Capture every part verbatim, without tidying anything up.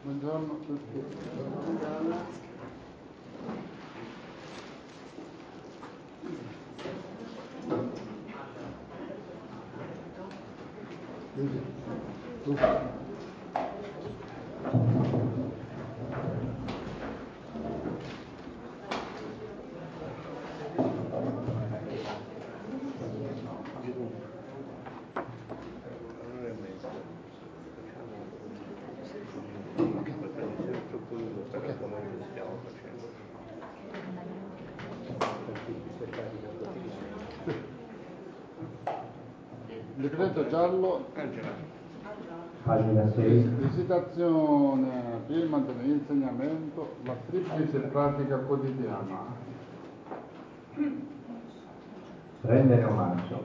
Buongiorno a tutti. Decreto giallo, pagina sei. visitazione, firma dell'insegnamento, la triplice pratica quotidiana. Rendere omaggio.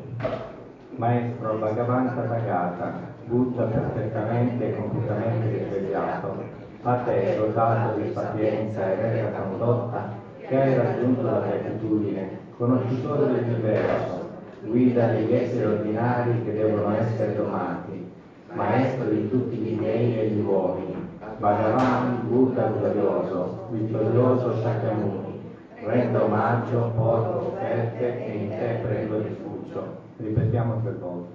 Maestro Bhagavan Tathagata, Buddha perfettamente e completamente risvegliato, a te, dotato di sapienza e retta condotta, che hai raggiunto la beatitudine, conoscitore dell'universo, guida degli esseri ordinari che devono essere domati, maestro di tutti gli dei e gli uomini, Bhagavan Buddha glorioso, vittorioso Shakyamuni, rendo omaggio, porgo offerte e in te prendo rifugio. Ripetiamo tre volte.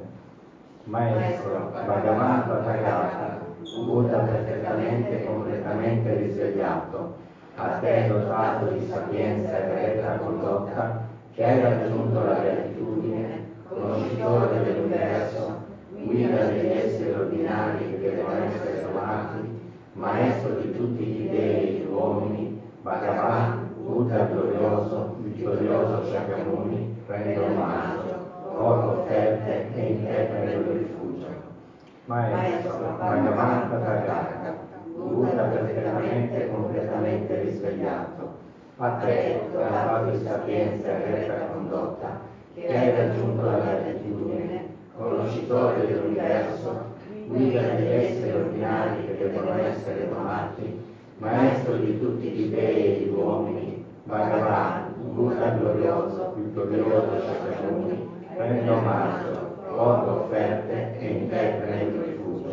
Maestro Bhagavan Tathagata, Buddha perfettamente e completamente risvegliato, a te dotato di sapienza e retta condotta, che hai raggiunto la beatitudine, conoscitore dell'universo, guida degli esseri ordinari che devono essere domati, maestro di tutti gli dei e gli uomini, Bhagavan, Buddha glorioso, vittorioso Shakyamuni, rendo omaggio, porgo offerte e in te prendo rifugio. Maestro Bhagavan Tathagata, Buddha perfettamente e completamente risvegliato, a te, dotato di sapienza e retta condotta, che hai raggiunto la beatitudine, conoscitore dell'universo, guida degli esseri ordinari che devono essere domati, maestro di tutti gli dei e gli uomini, Bhagavan, Buddha glorioso, vittorioso Shakyamuni, rendo omaggio, porgo offerte e in te prendo rifugio.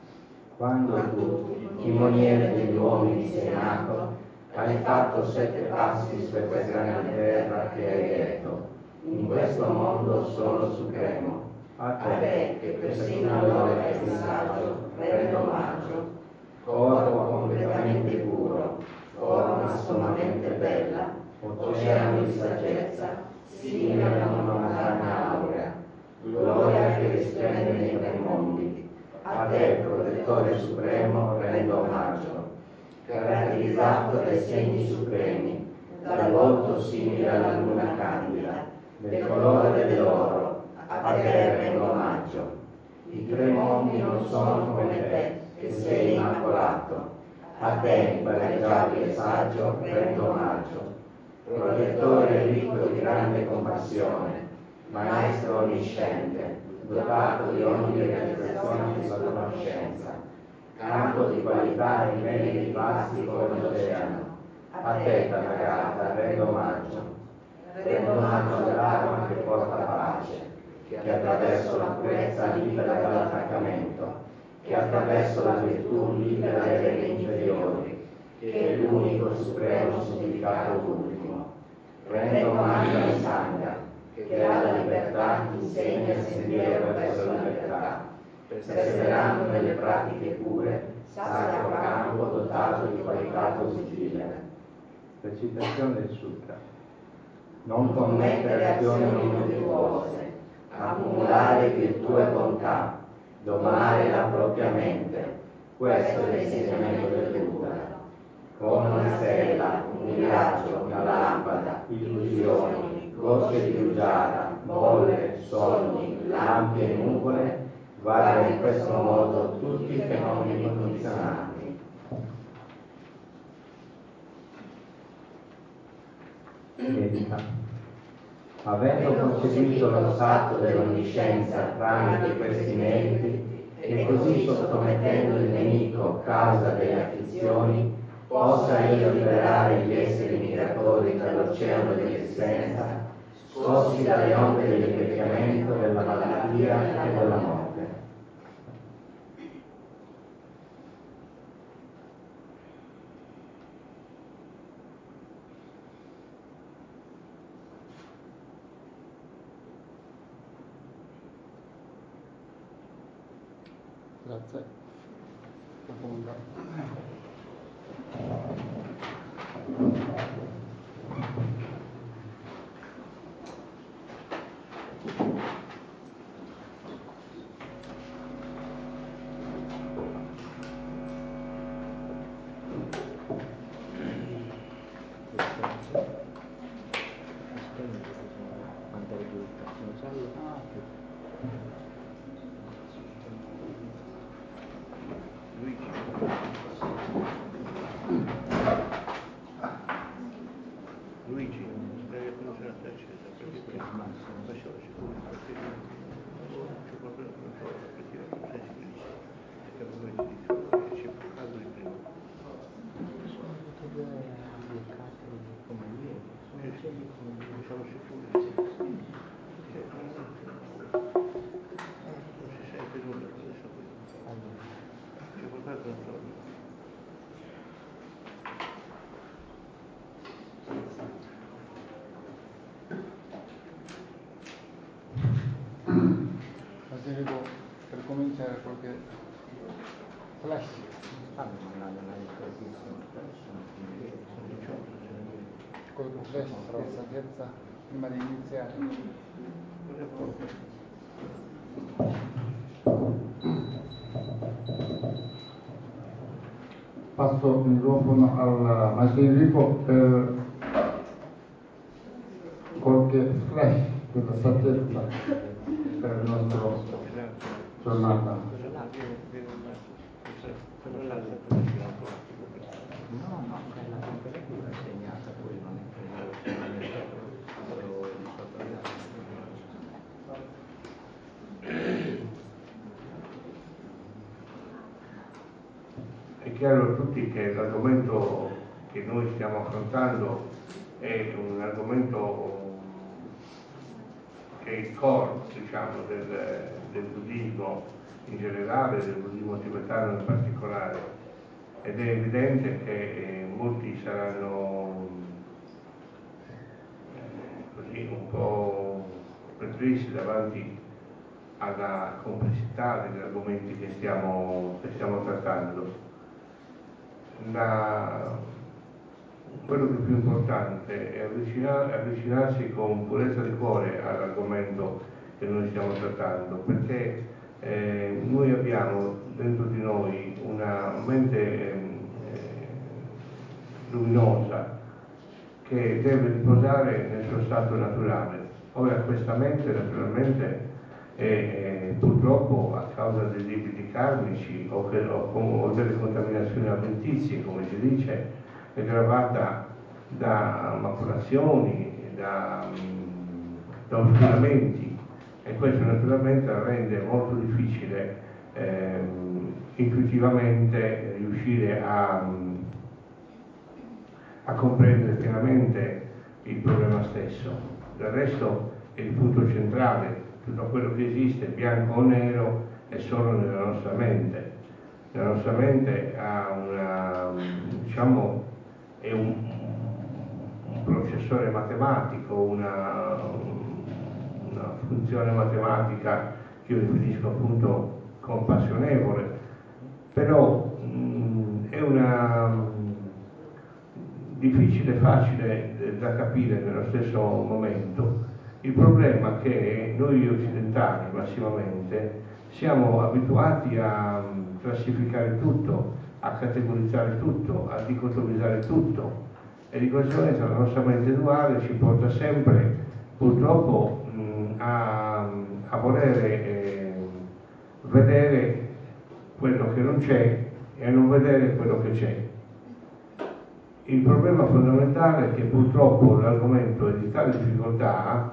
Quando tu, timoniere degli uomini, sei nato, hai fatto sette passi su questa grande terra che hai detto: in questo mondo sono supremo. A te, che persino allora è saggio, rendo omaggio. Corpo completamente puro, forma sommamente bella, oceano di saggezza, simile a una montagna aurea, gloria che risplende nei tre mondi. A te, protettore supremo, rendo omaggio. Caratterizzato dai segni supremi, dal volto simile alla luna candida, del colore dell'oro, a te rendo omaggio. I tre mondi non sono come te, che sei immacolato. A te, impareggiabile saggio, rendo omaggio. Protettore ricco di grande compassione, maestro onnisciente, dotato di ogni realizzazione sulla conoscenza, campo di qualità e meriti vasti come l'oceano. A te, Tathagata, rendo omaggio. Rendo omaggio all'arma che porta pace, che attraverso la purezza libera dall'attaccamento, che attraverso la virtù libera dai regni inferiori, che è l'unico supremo significato ultimo. Rendo omaggio alla Sangha, che dalla libertà insegna il sentiero verso la libertà, perseverando nelle pratiche pure, sacro campo dotato di qualità positive. Recitazione del Sutra. Non commettere azioni non virtuose, accumulare virtù e bontà, domare la propria mente. Questo è l'insegnamento del Buddha. Come una stella, un miraggio, una lampada, illusioni, gocce di rugiada, bolle, sogni, lampi e nuvole, guarda in questo modo tutti i fenomeni condizionati. Medica. Avendo conseguito lo stato dell'onniscienza tramite questi meriti, e così sottomettendo il nemico causa delle afflizioni, possa io liberare gli esseri migratori dall'oceano dell'esistenza, scossi dalle onde dell'invecchiamento, della malattia e della morte. Grazie. La comunità. Luigi, devi conoscere la accesa perché ti faccio la sicura perché c'è qualcuno che non trova perché non sei sicurissimo perché avevo ti dico che c'è più caldo di prima. Non sono sicuro. Non si sente nulla adesso qui. C'è qualcosa che non trova. Basilico, per cominciare qualche flash. Qualche flash per la saggezza prima di iniziare. Passo il microfono al Maestro Enrico per qualche flash della saggezza per il nostro giornata. No, no, c'è la temperatura segnata, poi non è che non è solo È chiaro a tutti che l'argomento che noi stiamo affrontando è un argomento che è il core, diciamo, del, del buddismo in generale, del buddismo tibetano in particolare, ed è evidente che eh, molti saranno eh, così un po' perplessi davanti alla complessità degli argomenti che stiamo, che stiamo trattando. La, quello che è più importante è avvicinar, avvicinarsi con purezza di cuore all'argomento che noi stiamo trattando, perché eh, noi abbiamo dentro di noi una mente eh, luminosa che deve riposare nel suo stato naturale. Ora questa mente naturalmente è, è purtroppo a causa dei debiti karmici o, che, o, o delle contaminazioni alimentizie, come si dice, è gravata da maculazioni, da, da oscuramenti, e questo naturalmente rende molto difficile ehm, intuitivamente riuscire a, a comprendere pienamente il problema stesso. Del resto è il punto centrale, tutto quello che esiste, bianco o nero, è solo nella nostra mente. La nostra mente ha una, diciamo, è un, un processore matematico, una, una funzione matematica che io definisco appunto compassionevole, però mh, è una mh, difficile e facile da capire nello stesso momento. Il problema è che noi occidentali massimamente siamo abituati a classificare tutto, a categorizzare tutto, a dicotomizzare tutto, e di conseguenza la nostra mente duale ci porta sempre purtroppo mh, a, a volere eh, vedere quello che non c'è e a non vedere quello che c'è. Il problema fondamentale è che purtroppo l'argomento è di tale difficoltà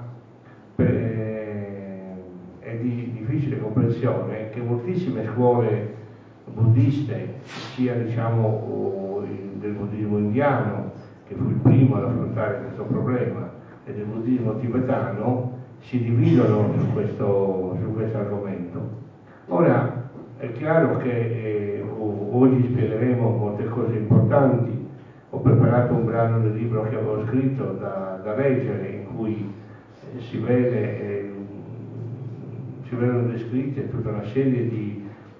e di difficile comprensione che moltissime scuole buddiste, sia diciamo del buddismo indiano, che fu il primo ad affrontare questo problema, e del buddismo tibetano, si dividono su questo, su questo argomento. Ora è chiaro che eh, oggi spiegheremo molte cose importanti. Ho preparato un brano del libro che avevo scritto da, da leggere, in cui eh, si vede, eh, si vedono descritte tutta una serie di,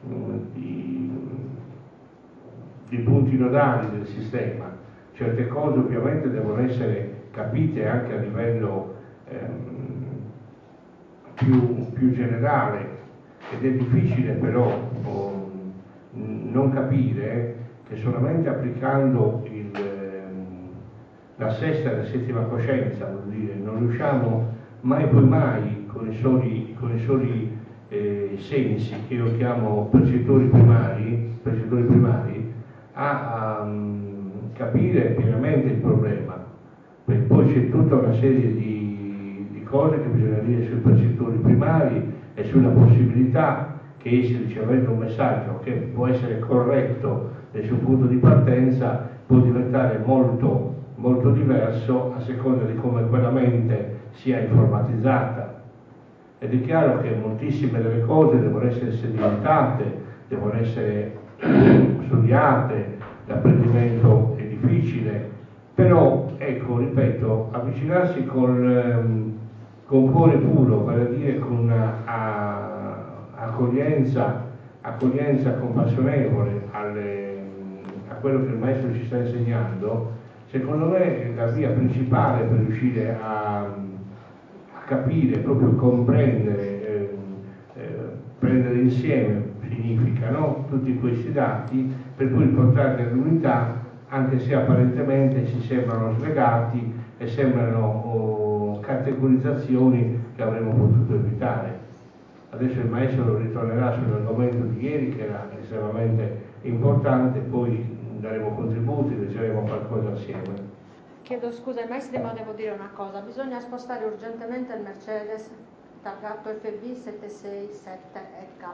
di, di punti nodali del sistema. Certe cose ovviamente devono essere capite anche a livello ehm, più, più generale, ed è difficile però oh, non capire che solamente applicando il, ehm, la sesta e la settima coscienza, vuol dire, non riusciamo mai poi mai con i soli, con i soli eh, sensi, che io chiamo percettori primari, percettori primari a, a um, capire pienamente il problema, perché poi c'è tutta una serie di, di cose che bisogna dire sui percettori primari e sulla possibilità che essi, ricevendo un messaggio che può essere corretto nel suo punto di partenza, può diventare molto, molto diverso a seconda di come quella mente sia informatizzata. Ed è chiaro che moltissime delle cose devono essere sedimentate, devono essere studiate, l'apprendimento è difficile, però ecco, ripeto, avvicinarsi con, ehm, con cuore puro, vale a dire con una a, accoglienza, accoglienza compassionevole alle, a quello che il maestro ci sta insegnando, secondo me è la via principale per riuscire a, a capire, proprio comprendere, eh, eh, prendere insieme significa, no? Tutti questi dati per poi riportarli all'unità, anche se apparentemente si sembrano slegati e sembrano oh, categorizzazioni che avremmo potuto evitare. Adesso il maestro ritornerà sull'argomento di ieri, che era estremamente importante, poi daremo contributi, leggeremo qualcosa assieme. Chiedo scusa ai maestri, ma devo dire una cosa: bisogna spostare urgentemente il Mercedes targato F B sette sei sette E K.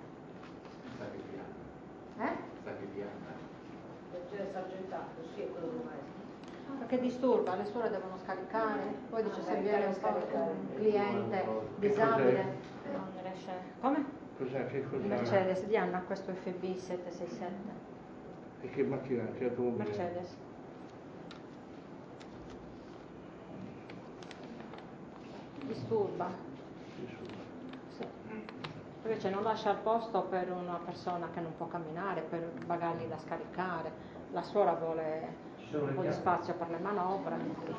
Eh? Mercedes argentato, sì, è quello del maestro. Perché disturba, le suore devono scaricare, poi dice se viene un, un cliente disabile non riesce. Come? Cos'è? Che cos'è? Mercedes, Diana, questo F B sette sei sette. E che macchina? Che automobile? Mercedes. Disturba. Disturba. Sì. Invece non lascia il posto per una persona che non può camminare, per bagagli da scaricare. La suora vuole un po' di spazio per le manovre.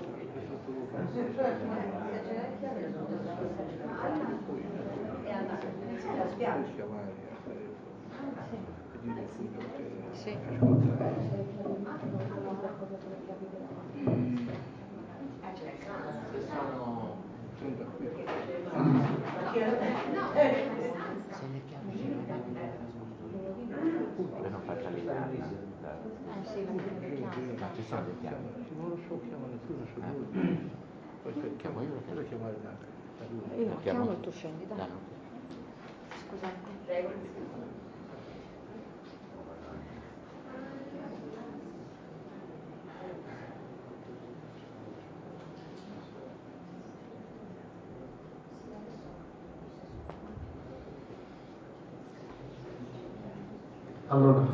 Sì. Se le chiavi ce le date per per non far salire. Eh sì, perché le chiavi. Ma ci sono le chiavi. Non lo so, chiamano tu, non so due. Poi chiamo io, lo chiedo chiamare da lui. Io lo chiamo e tu scendi, dai. Scusate. Prego. Allora,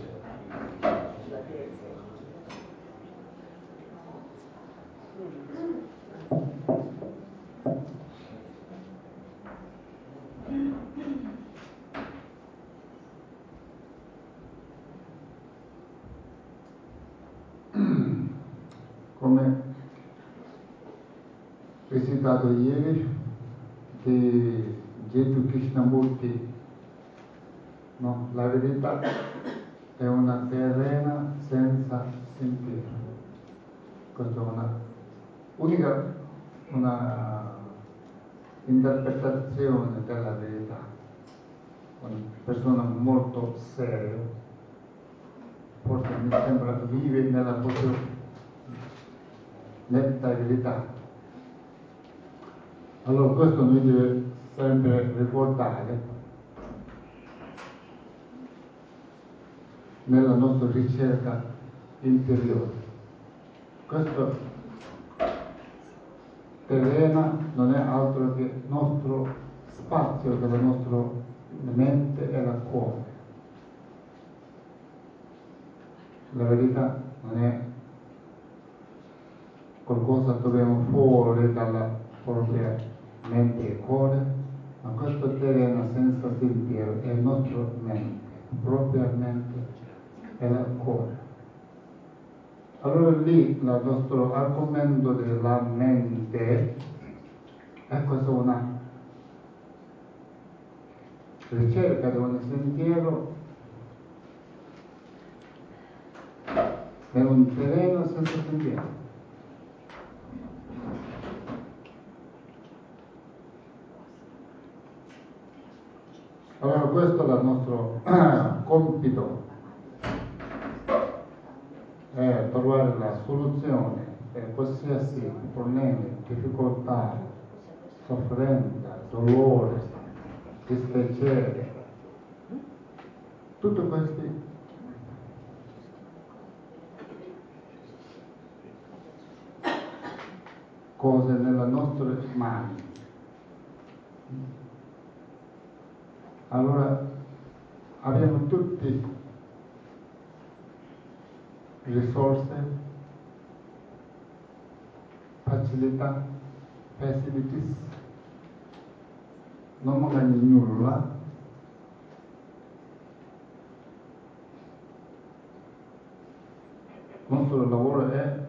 come recitato ieri di Gesù Krishnamurti, no, la verità è una terrena senza sentiero. Questa è una unica una interpretazione della verità. Una persona molto seria, forse mi sembra vive nella propria netta verità. Allora questo noi deve sempre ricordare nella nostra ricerca interiore. Questo terreno non è altro che il nostro spazio della nostra mente e la cuore. La verità non è qualcosa che troviamo fuori dalla propria mente e cuore, ma questo terreno senza sentiero è il nostro mente, propriamente è il cuore. Allora lì il nostro argomento della mente è questa una ricerca di un sentiero in un terreno senza sentiero. Allora questo è il nostro compito, è trovare la soluzione per qualsiasi problema, difficoltà, sofferenza, dolore, dispiacere, tutti questi cose nelle nostre mani. Allora abbiamo tutte risorse, facilità, facilities, non magari nulla, il nostro lavoro è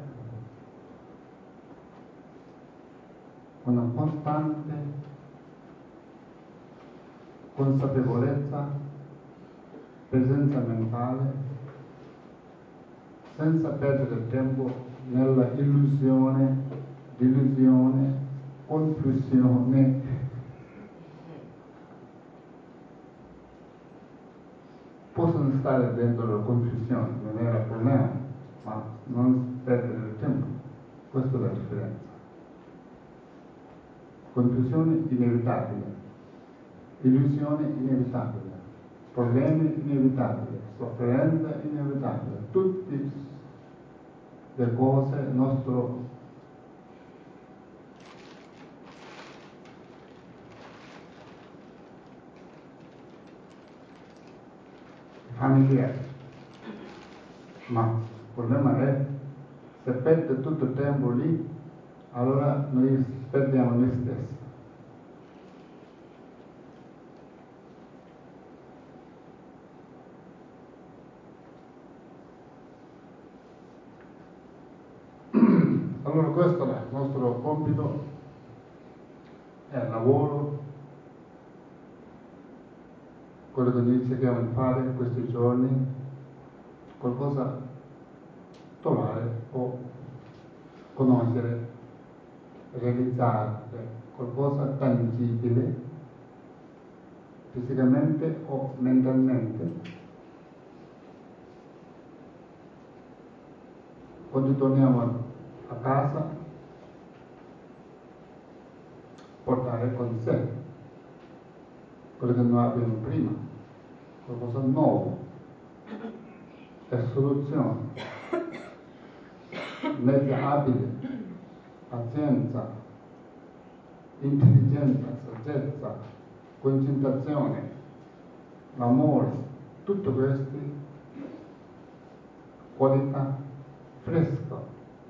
una costante consapevolezza, presenza mentale, senza perdere tempo nella illusione, delusione, confusione. Possono stare dentro la confusione, non era problema, ma non perdere tempo. Questa è la differenza. Confusione inevitabile, illusione inevitabile, problemi inevitabili, sofferenza inevitabile, tutte le cose nostro familiare. Ma il problema è se perde tutto il tempo lì, allora noi perdiamo noi stessi. Allora questo è il nostro compito, è il lavoro, quello che noi cerchiamo di fare in questi giorni, qualcosa trovare o conoscere, realizzare qualcosa tangibile, fisicamente o mentalmente. Quando torniamo a casa, portare con sé quello che noi abbiamo prima, qualcosa nuovo, è soluzione, mezzo abile, pazienza, intelligenza, saggezza, concentrazione, l'amore, tutte queste qualità fresche.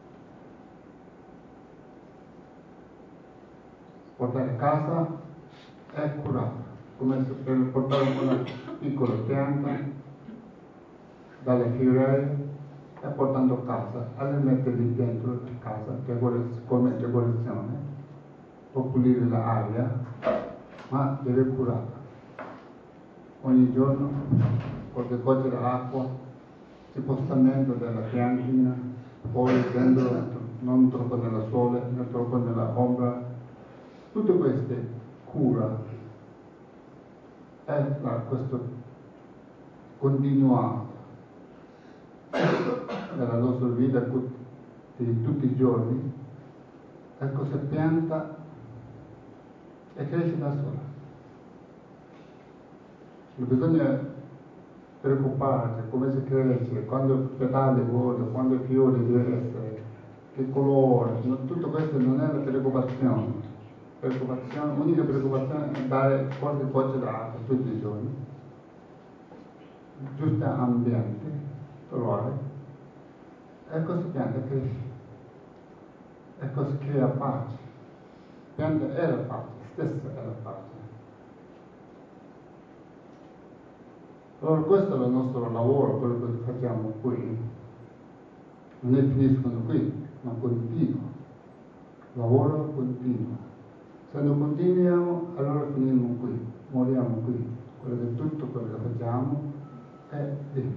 Portare a casa è curata, come se per portare una piccola pianta dalla fioriera e portando a casa, alle metterli dentro a casa come decorazione, può pulire l'aria, ma deve curata. Ogni giorno qualche goccia d'acqua, spostamento della piantina, fuori, dentro, non troppo nel sole, né troppo nella ombra. Tutte queste cura è la, questo continuato nella nostra vita di tutti i giorni, e questa pianta e cresce da sola. Non bisogna preoccuparsi come si cresce, quando pedale vuole, quando il fiore deve essere, che colore, no, tutto questo non è la preoccupazione. Preoccupazione, l'unica preoccupazione è dare qualche goccia d'acqua tutti i giorni, giusto ambiente, trovare, e questa pianta cresce, e questo crea pace. La pianta è la pace, stessa è la pace. Allora questo è il nostro lavoro, quello che facciamo qui. Non è finiscono qui, ma continua. Lavoro continua. Se non continuiamo, allora finiamo qui, moriamo qui. Quello che tutto quello che facciamo è lì.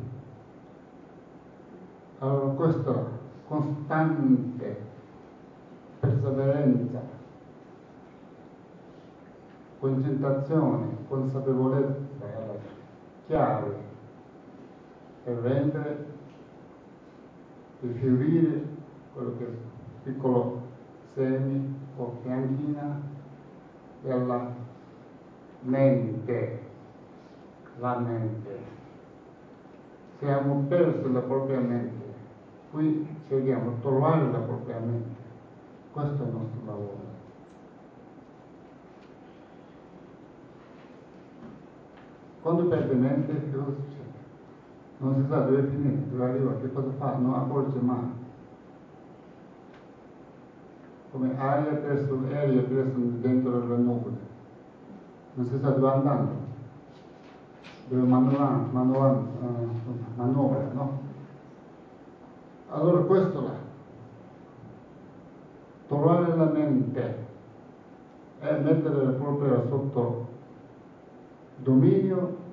Allora questa costante perseveranza, concentrazione, consapevolezza è la chiave per rendere, per fiorire quello che è piccolo semi o piantina della mente, la mente. Siamo persi la propria mente, qui cerchiamo di trovare la propria mente, questo è il nostro lavoro. Quando perde mente, che cosa succede? Non si sa dove finire, dove arriva, che cosa fa, non accorge mai. Come aria presso l'aereo presso dentro le nuvole, non si sa dove andando, dove manovra, manovra, uh, manovra, no? Allora questo là, trovare la mente e mettere proprio sotto dominio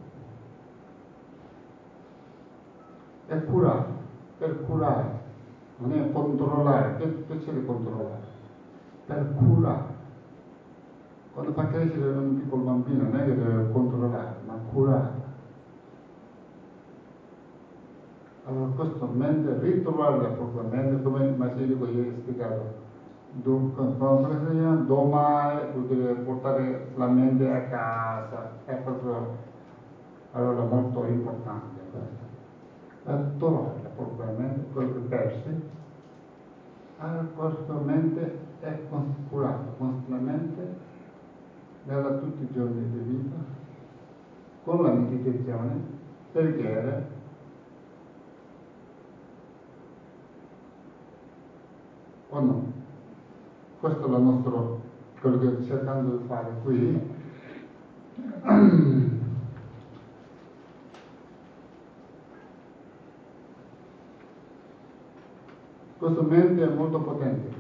e curare, per curare, non è controllare, che, che c'è di controllare? Per curare. Quando fa crescere un piccolo bambino non è che deve controllare, ma curare. Allora questo mente, ritrovare la propria mente, come Masirico ieri ha spiegato, do, come si chiama? Domare, vuol dire portare la mente a casa, è proprio allora molto importante questo. E trovare la propria mente, quello che persi, allora questa mente è curata costantemente nella tutti i giorni di vita, con la meditazione, preghiere, o no? Questo è il nostro, quello che sto cercando di fare qui. Questa mente è molto potente.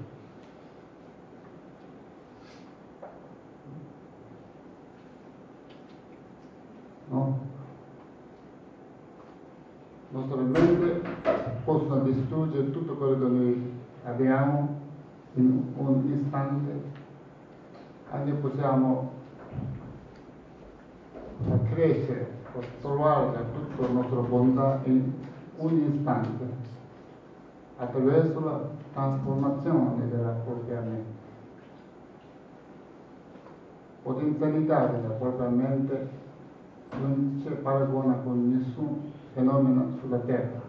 No? La nostra mente possono distruggere tutto quello che noi abbiamo in un istante, anche possiamo far crescere, trovare tutta la nostra bontà in un istante, attraverso la trasformazione della propria mente. Potenzialità della propria mente non c'è paragone con nessun fenomeno sulla terra.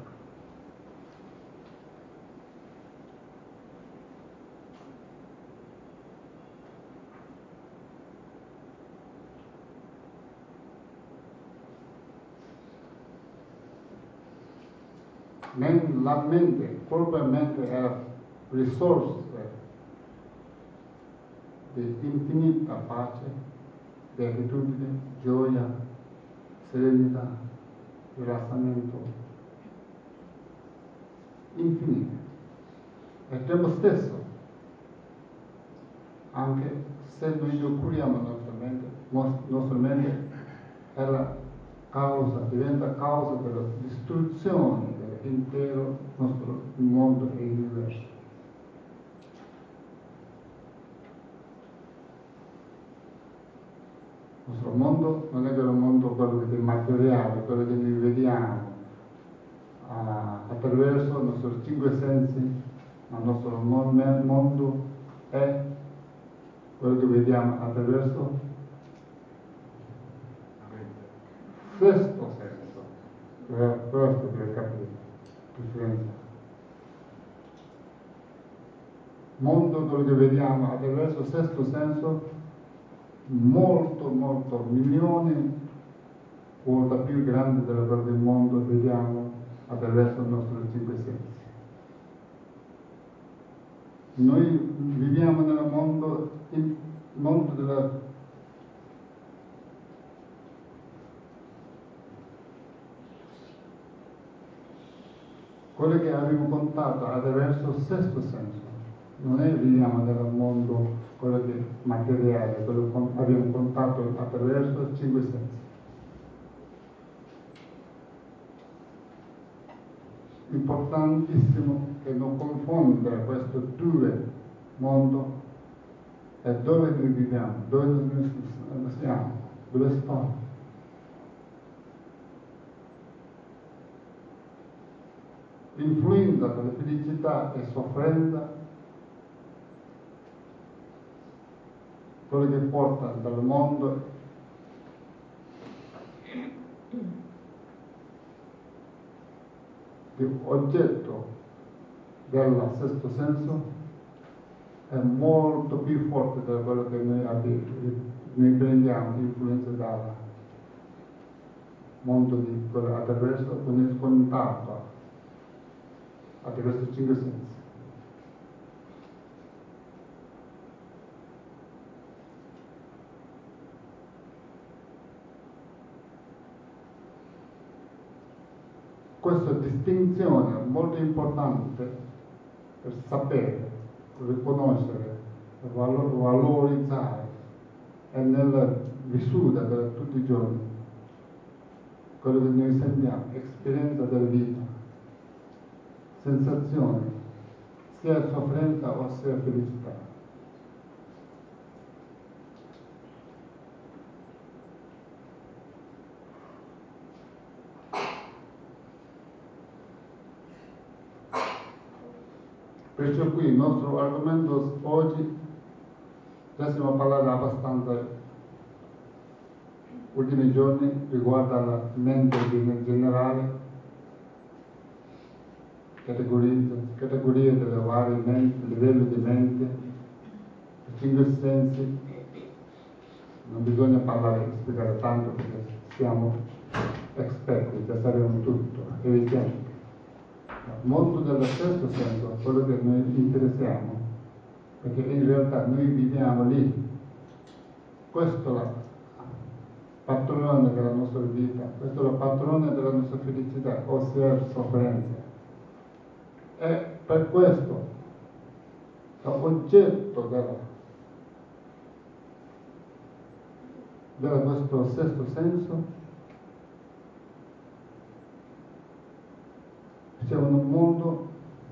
La mente, propria mente è risorsa di infinita pace, beatitudine, gioia, serenità, rilassamento, infinito. E al tempo stesso, anche se noi non curiamo la nostra mente, nostra mente è la causa, diventa causa della distruzione dell'intero nostro mondo e universo. Il nostro mondo non è che un mondo quello che è materiale, quello che noi vediamo ah, attraverso i nostri cinque sensi, ma il nostro mondo è quello che vediamo attraverso sesto senso. Questo deve capire la differenza. Mondo, quello che vediamo attraverso il sesto senso, molto, molto, milioni volte più grande del proprio mondo vediamo attraverso i nostri cinque sensi. Noi viviamo nel mondo, il mondo della quello che abbiamo contato attraverso il sesto senso. Non è viviamo nel mondo quello che è materiale, quello che abbiamo contato attraverso i cinque sensi. Importantissimo che non confondere questi due mondi e dove noi viviamo, dove noi siamo, dove sto. Influenza della felicità e sofferenza, quello che porta dal mondo di oggetto del sesto senso è molto più forte di quello che noi, abbiamo, noi prendiamo influenza dal mondo di quello attraverso, con il contatto attraverso i cinque sensi. Questa distinzione è molto importante per sapere, riconoscere, valorizzare e nella vissuta di tutti i giorni quello che noi sentiamo, esperienza della vita, sensazioni, sia sofferenza o sia felicità. Perciò qui il nostro argomento oggi, già stiamo parlando abbastanza ultimi giorni, riguarda la mente generale, categorie, categorie delle varie menti, livelli di mente, i cinque sensi. Non bisogna parlare e spiegare tanto perché siamo esperti, già sappiamo tutto, è evidente. Il mondo del sesto senso, quello che noi interessiamo, perché in realtà noi viviamo lì. Questo è il padrone della nostra vita, questo è il padrone della nostra felicità, ossia sofferenza. E per questo l'oggetto della, della questo sesto senso c'è un mondo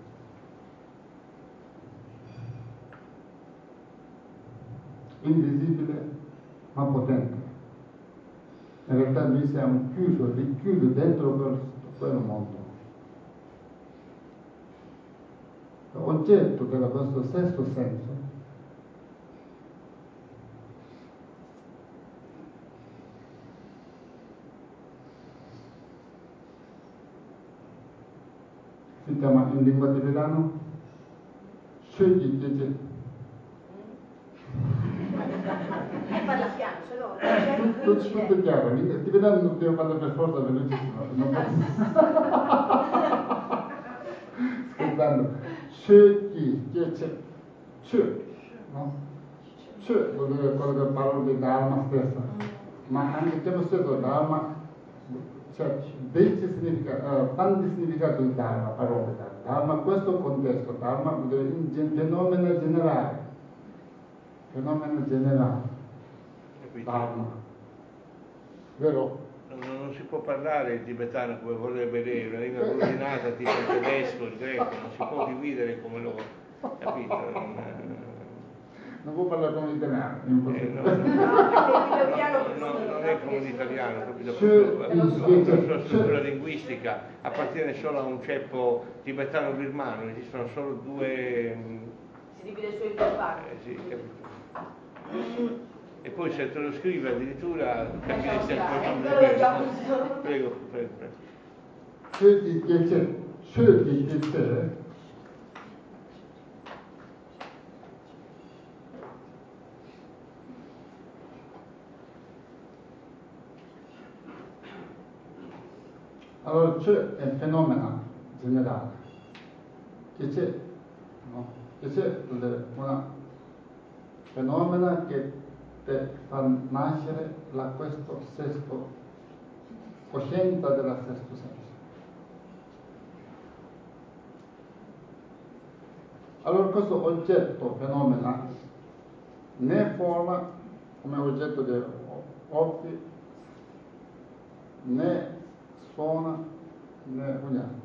invisibile ma potente. In realtà noi siamo chiusi, richiusi dentro quel, quel mondo. L'oggetto di questo sesto senso si chiama in lingua tibetana Shöji Gyeche. Parla piano, se no c'è tutto, tutto chiaro, il tibetano non deve parlare per forza velocissimo, non posso. Scherzando. Shöji Gyeche. Shö, no? Shö vuol dire quello che parlo di Dharma stessa, ma anche il tempo stesso Dharma, cioè dieci significa, uh, tanti significati di Dharma, parole Dharma. Dharma, questo contesto, Dharma vuol dire in gen- fenomeno generale, fenomeno generale, Dharma, vero? Non, non si può parlare il tibetano come vorrebbe lei, una lingua coordinata tipo il tedesco, il greco, non si può dividere come loro, capito? Non, non può parlare come l'italiano, è impossibile. Eh, no, no, no, no, non è come l'italiano, capito? La sua struttura linguistica appartiene solo a un ceppo tibetano-birmano, esistono solo due. Si divide su in due parti. Eh, sì, capito? E poi se te lo scrive addirittura capiresti ancora più bene. Prego, prego, prego. Shöji Gyeche, Shöji Gyeche allora c'è il fenomeno generale, che c'è, no? Che c'è un fenomeno che fa nascere la, questo sesto, coscienza del sesto senso. Allora questo oggetto, fenomeno, né forma come oggetto di occhi, né suona, né unione,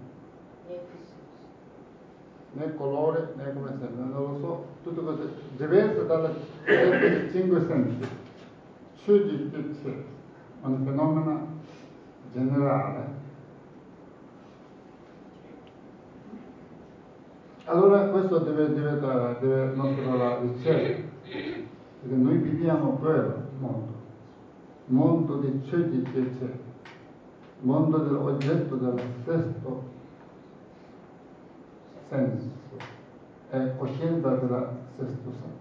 né colore, né come sembra, non lo so, tutte cose diverse dalle cinque sensi. Shuji c'è un fenomeno generale. Allora questo deve diventare deve nostra ricerca, perché noi viviamo quello mondo, mondo di Shuji c'è, mondo dell'oggetto del sesto senso e coscienza del sesto senso.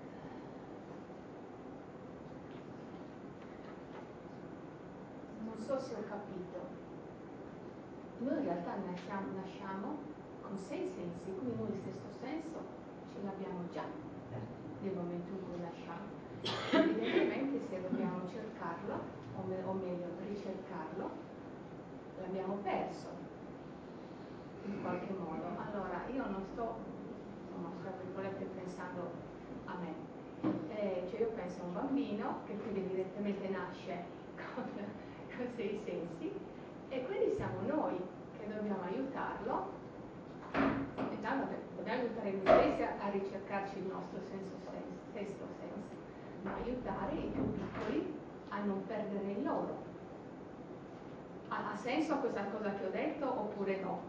Non so se ho capito. Noi in realtà nasciamo, nasciamo con sei sensi, quindi noi il sesto senso ce l'abbiamo già nel momento in cui nasciamo. Evidentemente se dobbiamo cercarlo, o, me, o meglio ricercarlo, l'abbiamo perso in qualche modo. Allora io non sto, insomma, tra virgolette, pensando a me. Eh, cioè io penso a un bambino che quindi evidentemente nasce con, con sei sensi, e quindi siamo noi che dobbiamo aiutarlo, intanto dobbiamo aiutare noi stessi a, a ricercarci il nostro senso, senso, sesto senso, ma aiutare i più piccoli a non perdere il loro. Ha, ha senso questa cosa che ho detto oppure no?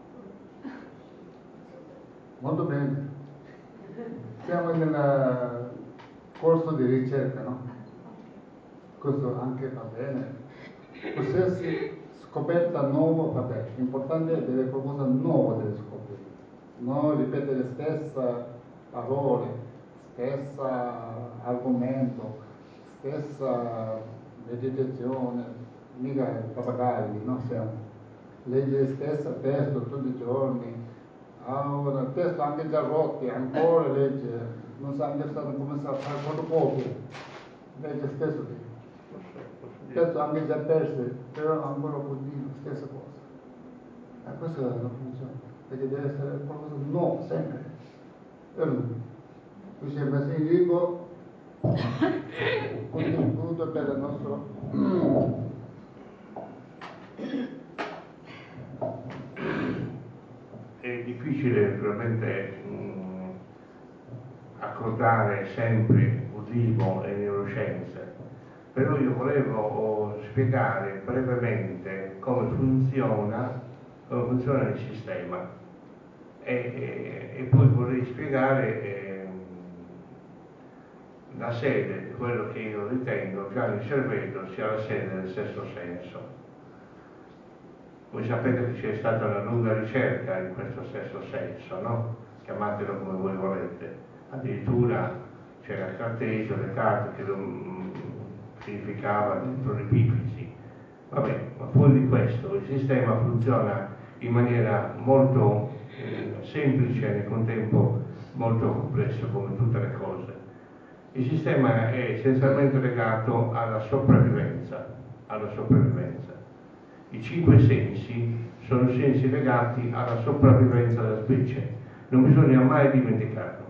Molto bene. Siamo nel corso di ricerca, no? Questo anche va bene. Qualsiasi scoperta nuova va bene. L'importante è delle qualcosa nuovo deve scoprire. Non ripetere stessa parole, stessa argomento, stessa meditazione, mica pappagalli, no? Siamo. Leggere stesso testo tutti i giorni. Allora, il testo anche già rotti, ancora legge, non sa anche come sa fare fotocopie, legge stesso lì. Il testo anche già perso, però ancora continua, stessa cosa. E questo non funziona, perché deve essere qualcosa di nuovo, sempre. E lui, qui sembra se dico, contributo per il nostro... È difficile naturalmente mh, accordare sempre buddismo e neuroscienze, però io volevo spiegare brevemente come funziona, come funziona il sistema e, e, e poi vorrei spiegare eh, la sede di quello che io ritengo già nel cervello sia la sede del sesto senso. Voi sapete che c'è stata una lunga ricerca in questo stesso senso, no? Chiamatelo come voi volete. Addirittura c'era Cartesio, Descartes che lo mh, significava dentro l'epifisi. Vabbè, ma fuori di questo il sistema funziona in maniera molto mh, semplice e nel contempo molto complesso, come tutte le cose. Il sistema è essenzialmente legato alla sopravvivenza, alla sopravvivenza. I cinque sensi sono sensi legati alla sopravvivenza della specie, non bisogna mai dimenticarlo.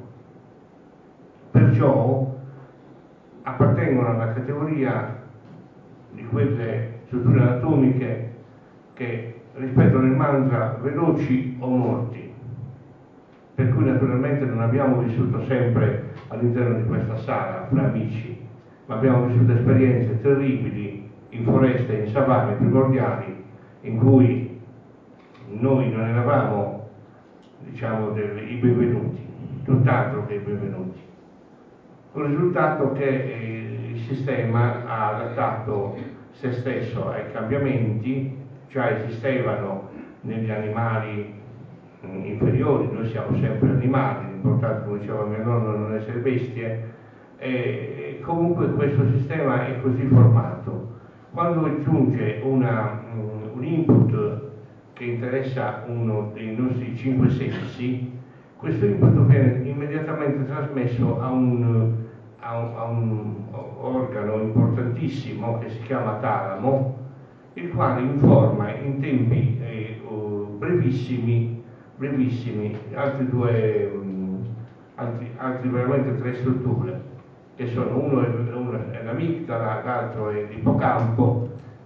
Perciò appartengono alla categoria di quelle strutture anatomiche che rispettano il mantra veloci o morti, per cui naturalmente non abbiamo vissuto sempre all'interno di questa sala fra amici, ma abbiamo vissuto esperienze terribili in foreste, in savane primordiali, in cui noi non eravamo, diciamo, dei, i benvenuti, tutt'altro che i benvenuti. Con il risultato che eh, il sistema ha adattato se stesso ai cambiamenti, già esistevano negli animali mh, inferiori, noi siamo sempre animali, l'importante, come diceva mio nonno, non essere bestie, e comunque questo sistema è così formato. Quando aggiunge una, um, un input che interessa uno dei nostri cinque sensi, questo input viene immediatamente trasmesso a un, a un, a un organo importantissimo che si chiama talamo, il quale informa in tempi eh, brevissimi, brevissimi altri due, um, altri, altri veramente tre strutture, che sono uno è, uno è l'amigdala, l'altro è l'ippocampo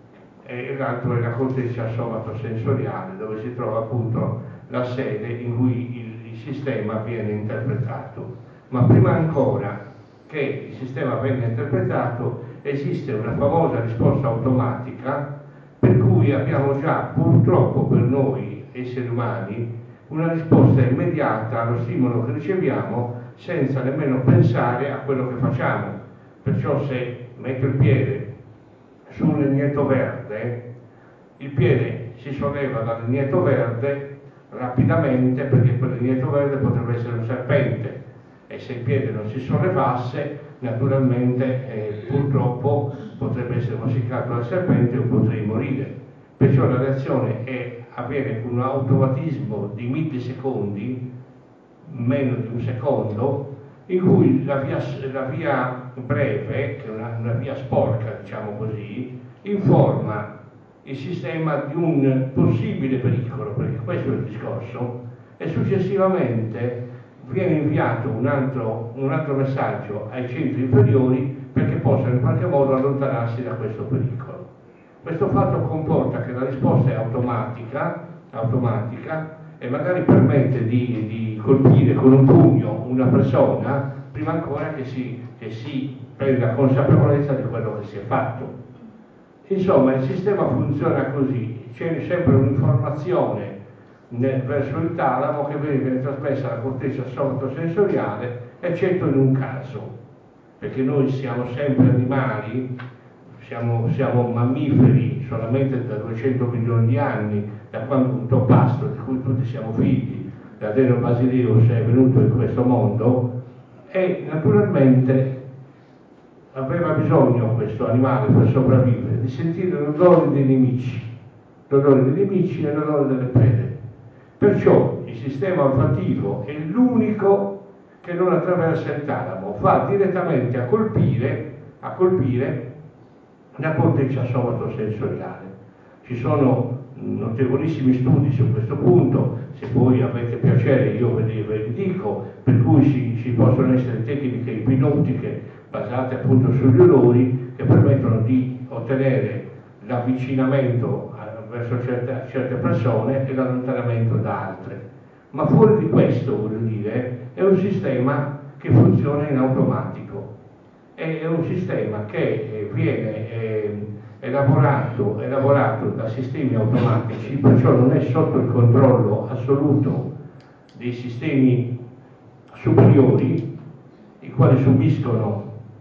e l'altro è la corteccia somatosensoriale, dove si trova appunto la sede in cui il, il sistema viene interpretato. Ma prima ancora che il sistema venga interpretato esiste una famosa risposta automatica, per cui abbiamo già purtroppo per noi esseri umani una risposta immediata allo stimolo che riceviamo senza nemmeno pensare a quello che facciamo. Perciò se metto il piede su un legnetto verde, il piede si solleva dal legnetto verde rapidamente, perché quel legnetto verde potrebbe essere un serpente, e se il piede non si sollevasse naturalmente eh, purtroppo potrebbe essere moscicato dal serpente o potrei morire. Perciò la reazione è, avviene con un automatismo di millisecondi, meno di un secondo, in cui la via, la via breve, che è una, una via sporca, diciamo così, informa il sistema di un possibile pericolo, perché questo è il discorso, e successivamente viene inviato un altro, un altro messaggio ai centri inferiori perché possano in qualche modo allontanarsi da questo pericolo. Questo fatto comporta che la risposta è automatica, automatica e magari permette di, di colpire con un pugno una persona prima ancora che si, che si prenda consapevolezza di quello che si è fatto. Insomma, il sistema funziona così, c'è sempre un'informazione verso il talamo che viene trasmessa alla corteccia somatosensoriale, eccetto in un caso, perché noi siamo sempre animali, siamo, siamo mammiferi solamente da duecento milioni di anni, da quando un topastro di cui tutti siamo figli, l'Adeno Basileus, è venuto in questo mondo, e naturalmente aveva bisogno questo animale per sopravvivere di sentire l'odore dei nemici, l'odore dei nemici e l'odore delle prede. Perciò il sistema olfattivo è l'unico che non attraversa il talamo, va direttamente a colpire, a colpire la corteccia somatosensoriale. Ci sono notevolissimi studi su questo punto, se poi avete piacere io ve li, ve li dico, per cui ci, ci possono essere tecniche ipnotiche basate appunto sugli odori che permettono di ottenere l'avvicinamento verso certe, certe persone e l'allontanamento da altre. Ma fuori di questo, voglio dire, è un sistema che funziona in automatico, è un sistema che viene eh, elaborato, elaborato da sistemi automatici, perciò non è sotto il controllo assoluto dei sistemi superiori, i quali subiscono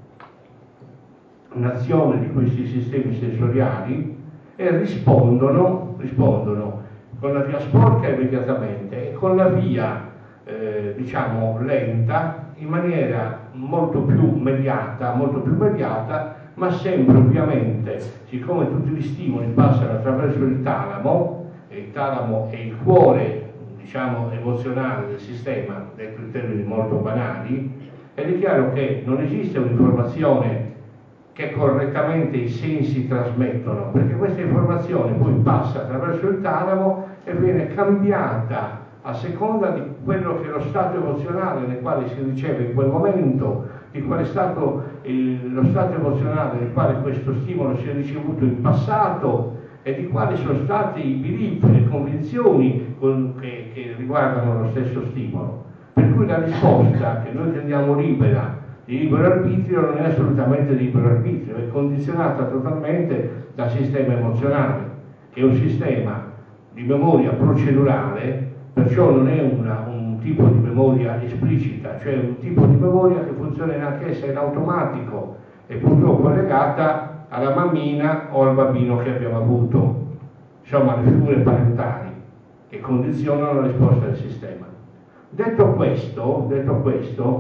un'azione di questi sistemi sensoriali e rispondono, rispondono con la via sporca immediatamente e con la via eh, diciamo lenta in maniera molto più mediata, molto più mediata, ma sempre ovviamente, siccome tutti gli stimoli passano attraverso il talamo, e il talamo è il cuore, diciamo, emozionale del sistema, detto in termini molto banali, ed è chiaro che non esiste un'informazione che correttamente i sensi trasmettono, perché questa informazione poi passa attraverso il talamo e viene cambiata a seconda di quello che è lo stato emozionale nel quale si riceve in quel momento, di qual è stato il, lo stato emozionale nel quale questo stimolo si è ricevuto in passato e di quali sono stati i belief, le convinzioni con, che, che riguardano lo stesso stimolo. Per cui la risposta che noi crediamo libera, di libero arbitrio, non è assolutamente di libero arbitrio, è condizionata totalmente dal sistema emozionale, che è un sistema di memoria procedurale, perciò non è una, un tipo di memoria esplicita, cioè un tipo di memoria che funziona anch'essa in automatico e purtroppo è legata alla mammina o al bambino che abbiamo avuto, insomma alle figure parentali che condizionano la risposta del sistema. Detto questo, detto questo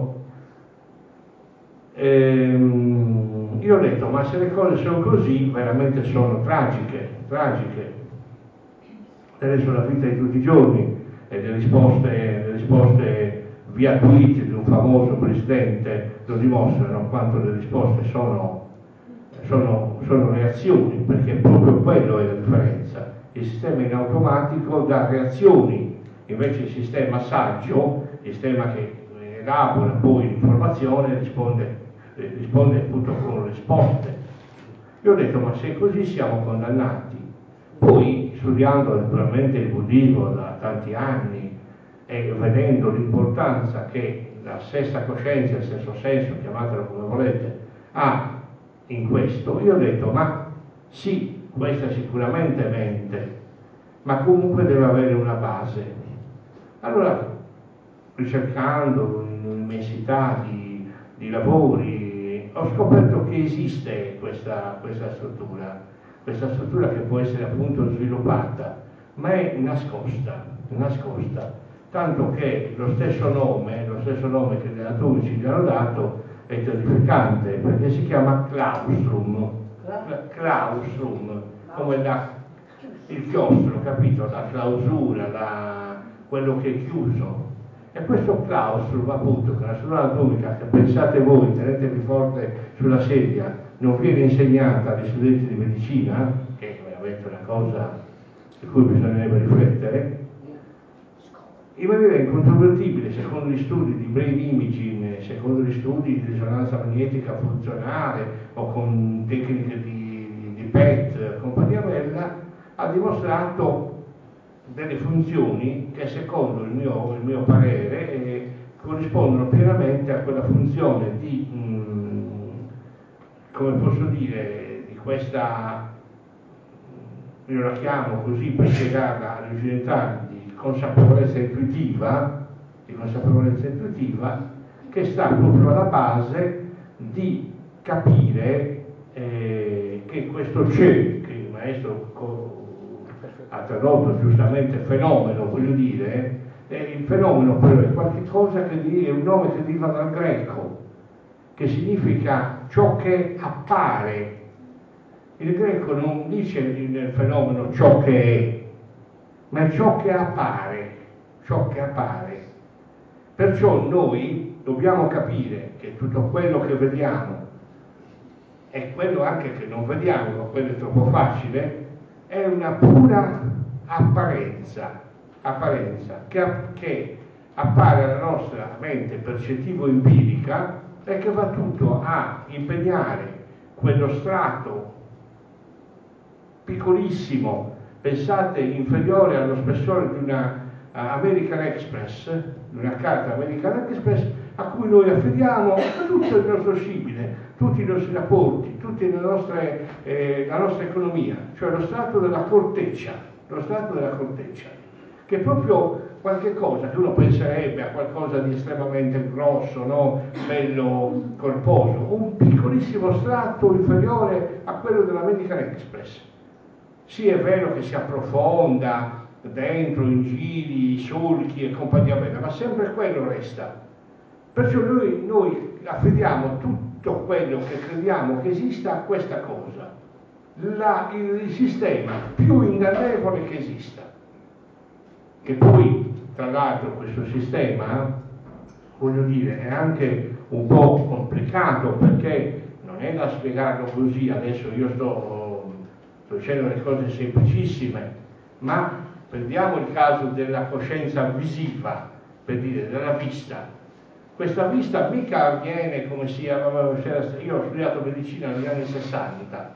ehm, io ho detto, ma se le cose sono così, veramente sono tragiche, tragiche. Adesso la vita di tutti i giorni e le risposte, le risposte via tweet di un famoso presidente lo dimostrano quanto le risposte sono, sono, sono reazioni, perché proprio quello è la differenza. Il sistema in automatico dà reazioni, invece il sistema saggio, il sistema che elabora poi l'informazione e risponde, eh, risponde appunto con risposte. Io ho detto, ma se così siamo condannati. Poi, studiando naturalmente il buddismo da tanti anni e vedendo l'importanza che la sesta coscienza, il sesto senso, chiamatelo come volete, ha in questo, io ho detto, ma sì, questa è sicuramente mente, ma comunque deve avere una base. Allora, ricercando in un'immensità di, di lavori, ho scoperto che esiste questa, questa struttura, questa struttura che può essere appunto sviluppata, ma è nascosta, nascosta, tanto che lo stesso nome, lo stesso nome che gli anatomici gli hanno dato è terrificante, perché si chiama claustrum, claustrum, come la, il chiostro, capito? La clausura, la, quello che è chiuso. E questo claustrum, appunto, che è una struttura anatomica che pensate voi, tenetevi forte sulla sedia, non viene insegnata agli studenti di medicina, che è veramente una cosa su cui bisognerebbe riflettere, in maniera incontrovertibile, secondo gli studi di brain imaging, secondo gli studi di risonanza magnetica funzionale o con tecniche di, di, di P E T, compagnia bella, ha dimostrato delle funzioni che secondo il mio, il mio parere eh, corrispondono pienamente a quella funzione di, mh, come posso dire, di questa, io la chiamo così per spiegarla agli occidentali, di consapevolezza intuitiva, di consapevolezza intuitiva, che sta proprio alla base di capire eh, che questo c'è, che il maestro co- ha tradotto giustamente fenomeno, voglio dire, eh, il fenomeno però è qualche cosa che di, è un nome che deriva dal greco, che significa ciò che appare. Il greco non dice nel fenomeno ciò che è, ma è ciò che appare, ciò che appare. Perciò noi dobbiamo capire che tutto quello che vediamo e quello anche che non vediamo, ma quello è troppo facile, è una pura apparenza, apparenza che, che appare alla nostra mente percettivo-empirica e che va tutto a impegnare quello strato piccolissimo, pensate inferiore allo spessore di una uh, American Express, di una carta American Express, a cui noi affidiamo tutto il nostro scibile, tutti i nostri rapporti, tutta la nostra, eh, la nostra economia, cioè lo strato della corteccia, lo strato della corteccia, che è proprio qualche cosa che uno penserebbe a qualcosa di estremamente grosso, no? Bello corposo, un piccolissimo strato inferiore a quello dell'American Express. Sì, è vero che si approfonda dentro, in giri, solchi e compagnia bella, ma sempre quello resta. Perciò noi, noi affidiamo tutto quello che crediamo che esista a questa cosa, la, il, il sistema più ingannevole che esista. Che poi, tra l'altro, questo sistema, voglio dire, è anche un po' complicato perché non è da spiegarlo così, adesso io sto... sto dicendo delle cose semplicissime, ma prendiamo il caso della coscienza visiva, per dire, della vista. Questa vista mica avviene come sia, io ho studiato medicina negli anni sessanta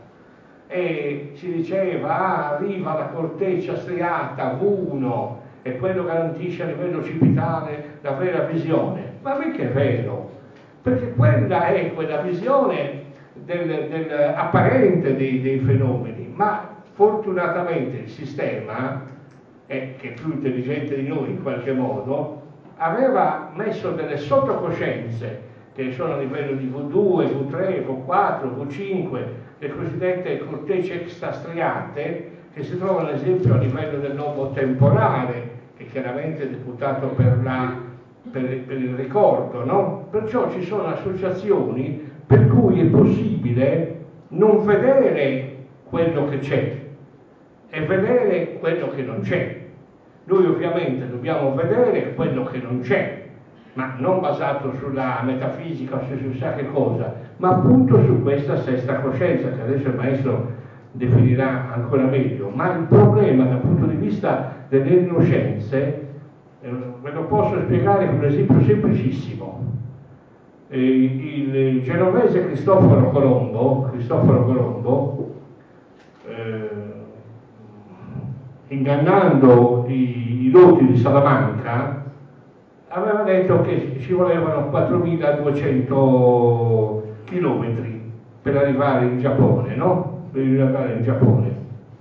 e si diceva, ah, arriva la corteccia striata V uno e quello garantisce a livello occipitale la vera visione, ma mica è vero, perché quella è quella visione Del, del apparente dei, dei fenomeni, ma fortunatamente il sistema, eh, che è più intelligente di noi in qualche modo, aveva messo delle sottocoscienze che sono a livello di V due, V tre, V quattro, V cinque, le cosiddette cortecce extrastriate, che si trovano ad esempio a livello del lobo temporale, che chiaramente è deputato per, la, per, per il ricordo, no? Perciò ci sono associazioni per cui è possibile non vedere quello che c'è e vedere quello che non c'è. Noi ovviamente dobbiamo vedere quello che non c'è, ma non basato sulla metafisica o su chissà che cosa, ma appunto su questa sesta coscienza che adesso il maestro definirà ancora meglio. Ma il problema dal punto di vista delle neuroscienze, eh, ve lo posso spiegare con un esempio semplicissimo. Il genovese Cristoforo Colombo, Cristoforo Colombo eh, ingannando i, i doti di Salamanca, aveva detto che ci volevano quattromiladuecento chilometri per arrivare in Giappone, no? Per arrivare in Giappone.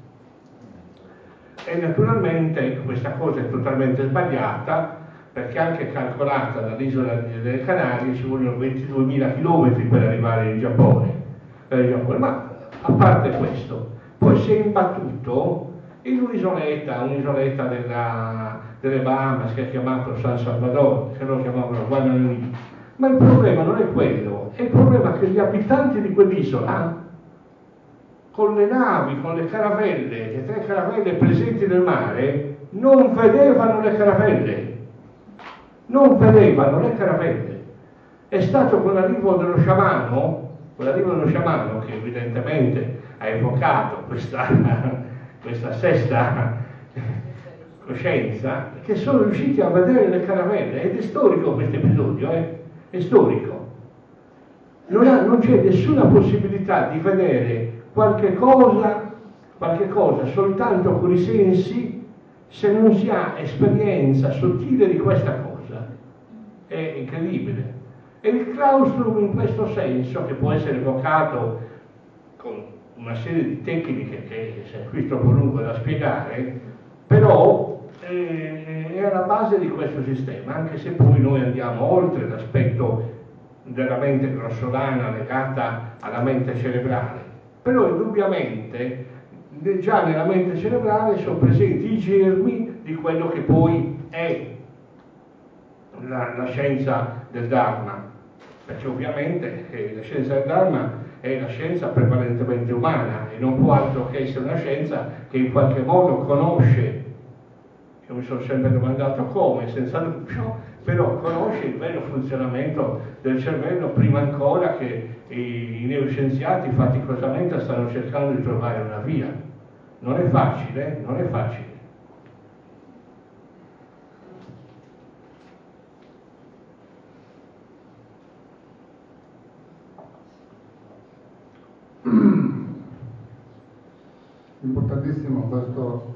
E naturalmente questa cosa è totalmente sbagliata, perché anche calcolata dall'isola delle Canarie ci vogliono ventiduemila chilometri per arrivare in Giappone, per il Giappone. Ma a parte questo, poi si è imbattuto in un'isoletta, un'isoletta della, delle Bahamas che è chiamato San Salvador, se lo chiamavano Guananui. Ma il problema non è quello, è il problema che gli abitanti di quell'isola, con le navi, con le caravelle, le tre caravelle presenti nel mare, non vedevano le caravelle. Non vedevano le caravelle. È stato con l'arrivo dello sciamano, con l'arrivo dello sciamano che evidentemente ha evocato questa, questa sesta coscienza, che sono riusciti a vedere le caravelle. Ed è storico questo episodio, eh? È storico. Non, ha, non c'è nessuna possibilità di vedere qualche cosa, qualche cosa soltanto con i sensi, se non si ha esperienza sottile di questa cosa. È incredibile. E il claustrum in questo senso, che può essere evocato con una serie di tecniche che è qui troppo lungo da spiegare, però eh, è alla base di questo sistema, anche se poi noi andiamo oltre l'aspetto della mente grossolana legata alla mente cerebrale. Però indubbiamente già nella mente cerebrale sono presenti i germi di quello che poi è la, la scienza del Dharma, perché ovviamente eh, la scienza del Dharma è la scienza prevalentemente umana e non può altro che essere una scienza che in qualche modo conosce, io mi sono sempre domandato come, senza dubbio, però conosce il vero funzionamento del cervello prima ancora che i, i neuroscienziati faticosamente stanno cercando di trovare una via. Non è facile, non è facile. Importantissimo questo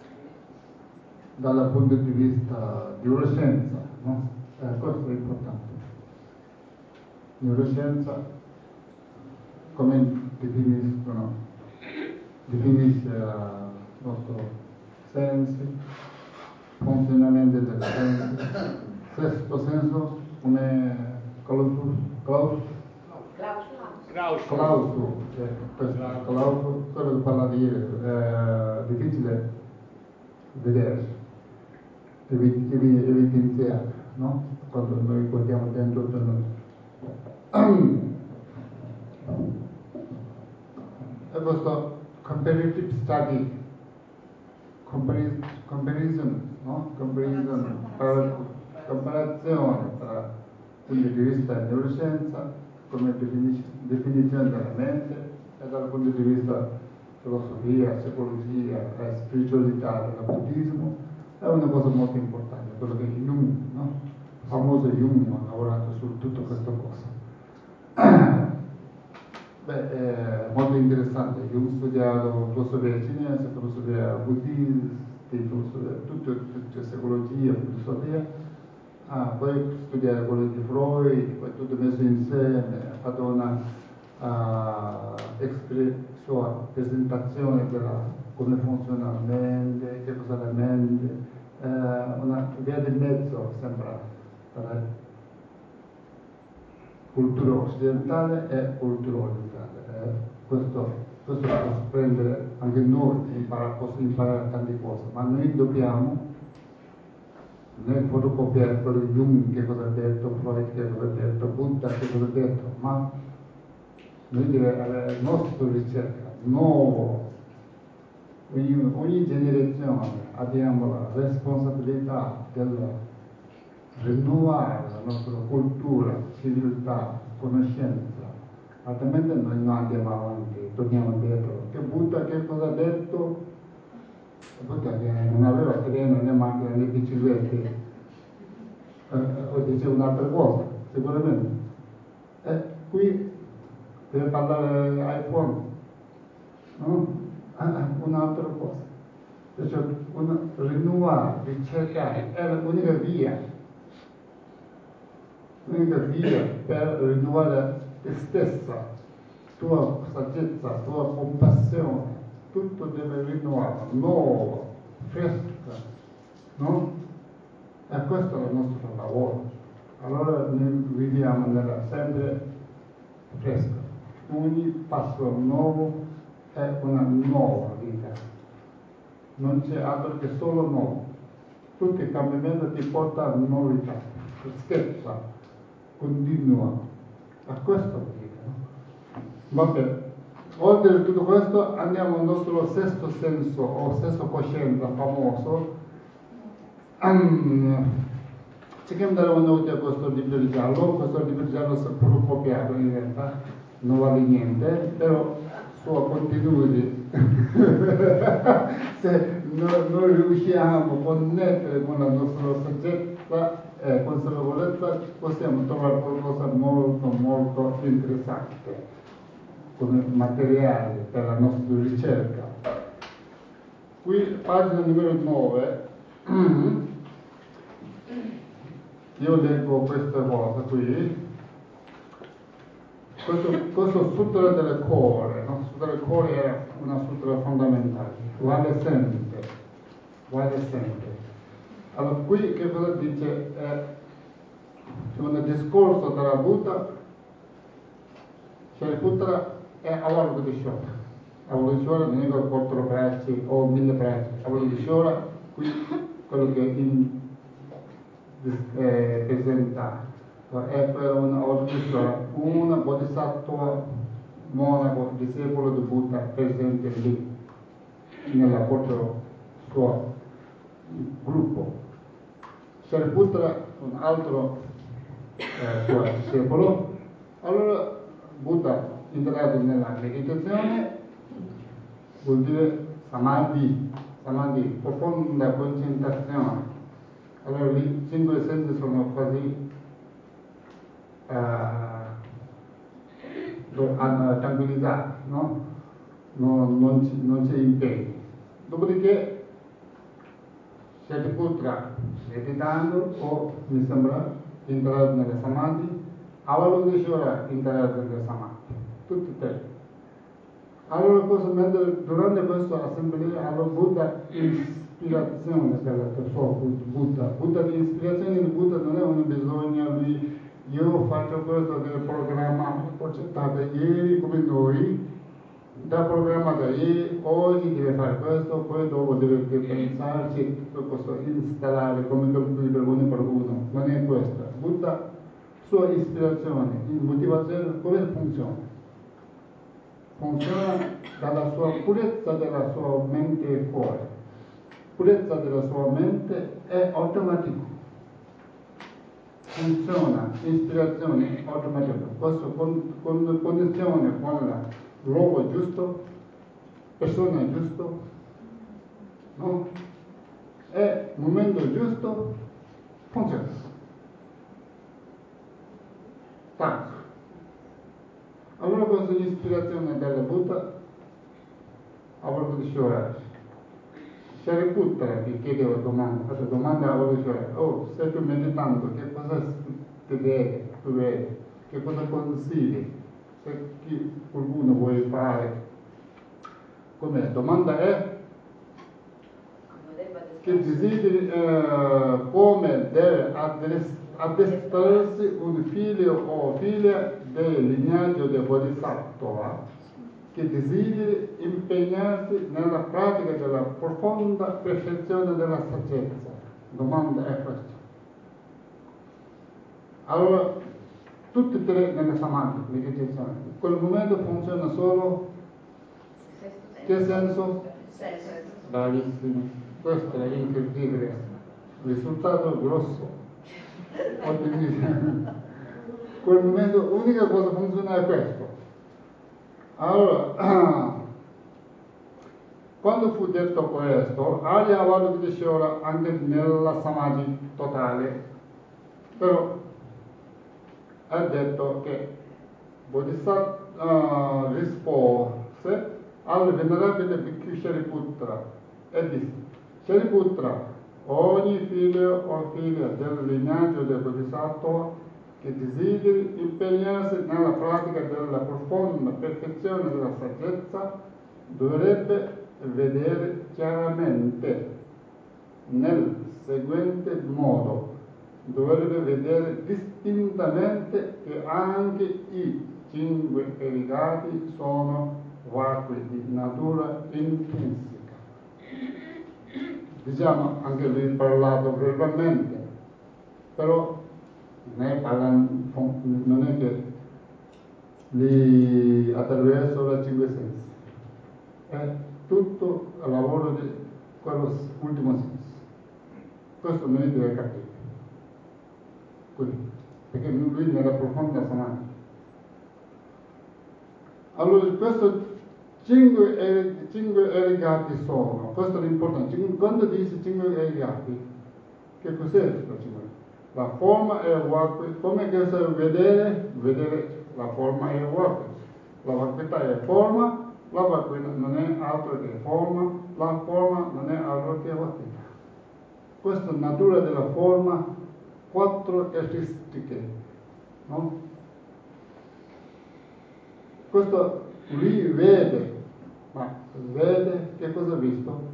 dal punto di vista di neuroscienza, no? Eh, questo è importante. Neuroscienza, come definiscono, definisce i nostri sensi, funzionamento dei sensi, sesto senso come Clausus, Claus, Klaus. Clausu, ecco, questo Clausu, quello che parlate ieri, è difficile vedere, evi- evi- evidenziare, no? Quando noi guardiamo dentro di noi. E questo comparative study, comparis- comparison, no? Comparison, para- comparazione tra punto di vista della neuroscienza, come defini- definizione della mente, e dal punto di vista filosofia, psicologia e spiritualità del buddismo, è una cosa molto importante, quello che Jung, no? Il famoso Jung ha lavorato su tutte queste cose. Beh, è molto interessante. Jung ha studiato filosofia cinese, filosofia buddista, filosofia, tutto, tutta psicologia, filosofia. Ah, poi ha studiato quello di Freud, poi tutto messo insieme, ha fatto una uh, expre- sua presentazione della come funziona la mente, che cosa è la mente, eh, una via di mezzo sembra tra cultura occidentale e cultura orientale. Eh, questo, questo posso prendere anche noi, impara, posso imparare tante cose, ma noi dobbiamo non è fotocopiare quello di Jung, che cosa ha detto, Freud, che cosa ha detto, Buddha, che cosa ha detto, ma noi dobbiamo avere la nostra ricerca, nuovo. Ogni, ogni generazione abbiamo la responsabilità del rinnovare la nostra cultura, civiltà, conoscenza, altrimenti noi non andiamo avanti, torniamo indietro. Che Buddha che cosa ha detto? Buddha che non aveva treno né macchina né biciclette, dice un'altra cosa, sicuramente. E qui deve parlare iPhone, no? Ah, un'altra cosa. Perciò una, rinnovare, ricercare è l'unica via, l'unica via per rinnovare te stessa, tua saggezza, tua compassione, tutto deve rinnovare, nuovo, fresco, no? E questo è il nostro lavoro. Allora noi viviamo nella sempre fresca. Ogni passo nuovo è una nuova vita. Non c'è altro che solo nuovo. Tutto il cambiamento ti porta a novità, freschezza, continua. A questo vuol dire, no? Vabbè, oltre a tutto questo andiamo al nostro sesto senso o sesto coscienza famoso. Um, cerchiamo di dare un'occhio a questo libro di giallo. Questo libro di giallo è pure copiato in realtà, non vale niente, però suo contenuti se non, non riusciamo a connettere con la nostra saggezza e consapevolezza, possiamo trovare qualcosa molto molto interessante come materiale per la nostra ricerca. Qui, pagina numero nove, io leggo questa cosa qui. Questo, questo sutra del cuore, no? Sutra del cuore è una sutra fondamentale, vale sempre, vale sempre. Allora qui che cosa dice? È un discorso tra Buddha, Shariputra e Avalokiteshvara. Avalokiteshvara non è che quattro braccia o mille braccia, Avalokiteshvara qui quello che in, eh, presenta è per un Avalokiteshvara, una bodhisattva monaco, discepolo di Buddha presente lì, nel proprio suo gruppo. Shariputra, un altro eh, suo discepolo. Allora Buddha entrato nella meditazione, vuol dire samadhi, samadhi, profonda concentrazione. Allora lì cinque sensi sono quasi Uh, tranquillizzati, no? Non, non, ci, non c'è impegno. Dopodiché Shariputra meditando o mi sembra entrato nella samadhi, Avalokiteshvara entrato nella samadhi, tutti e tre. Allora cosa, mentre durante questa assemblea allora Buddha ispirazione della sua Buddha, Buddha di ispirazione di Buddha non è un bisogno lui. Io faccio questo del programma progettato ieri come noi, da programma da ieri, oggi deve fare questo, poi dopo deve, deve pensarci, tutto questo, installare come computer uno per uno. Non è questo. Buddha, sua ispirazione, motivazione, come funziona? Funziona dalla sua purezza della sua mente e cuore. Purezza della sua mente è automatico. Funziona, ispirazione automatica, questo con, con connessione con la luogo giusto, persona giusto, no? E momento giusto, funziona. Tac. Allora questa ispirazione della Buddha, Avalokiteshvara, Shariputra che chiedeva domanda, la domanda a Avalokiteshvara, oh, stai tu meditando, che cosa ti vede, tu vedi, che cosa consigli, se chi, qualcuno vuole fare, come domanda è, che desideri, eh, come deve addestrarsi un figlio o figlia del lignaggio del Bodhisattva, che desideri impegnarsi nella pratica della profonda perfezione della saggezza. Domanda è questa. Allora, tutti e tre nella samadhi, meditazione. In quel momento funziona solo che senso? Bravissimo. Questo è incredibile. Risultato grosso. In quel momento l'unica cosa funziona è questo. Allora, quando fu detto questo, Arya Avalokiteshvara anche nella samadhi totale, però ha detto che Bodhisattva uh, rispose al venerabile Bhikkhu Shariputra e disse: Shariputra, ogni figlio o figlia del lignaggio del Bodhisattva che desideri impegnarsi nella pratica della profonda perfezione della saggezza dovrebbe vedere chiaramente nel seguente modo. Dovrebbe vedere distintamente che anche i cinque erigati sono vacui di natura intrinseca. Diciamo, anche lui ha parlato brevemente, però non è, parlando, non è che li attraverso la cinque sensi, è tutto il lavoro di quello ultimo senso. Questo noi deve capire. Quindi, perché lui nella profonda samadhi. Allora, questo cinque, er, cinque erigati sono, questo è l'importante. Quando dice cinque erigati, che cos'è la cinque? La forma è vacui, come che se vedere, vedere la forma è vacui. La vacuità è forma, la vacuità non è altro che forma, la forma non è altro che vacuità. Questa natura della forma, quattro caratteristiche, no? Questo lui vede, ma vede che cosa ha visto?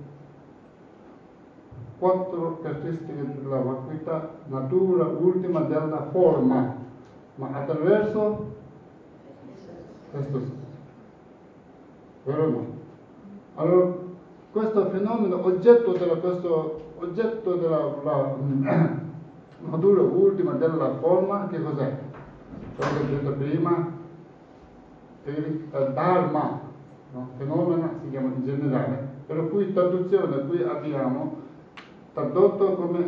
Quattro caratteristiche della vacuità, natura ultima della forma, ma attraverso questo senso. Vero o no? Allora, questo fenomeno, oggetto della, questo oggetto della la, natura ultima della forma, che cos'è? Quello che ho detto prima, il Dharma, no? Fenomeno si chiama in generale, per cui traduzione qui abbiamo tradotto come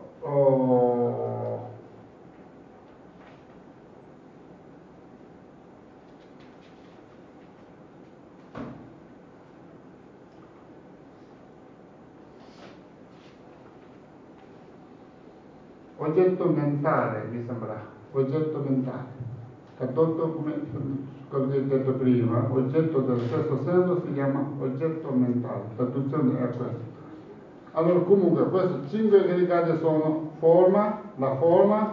oh, oggetto mentale, mi sembra, oggetto mentale, tradotto come quello che ho detto prima, oggetto del sesto senso si chiama oggetto mentale, traduzione è questa. Allora comunque questi cinque aggregati sono forma, la forma,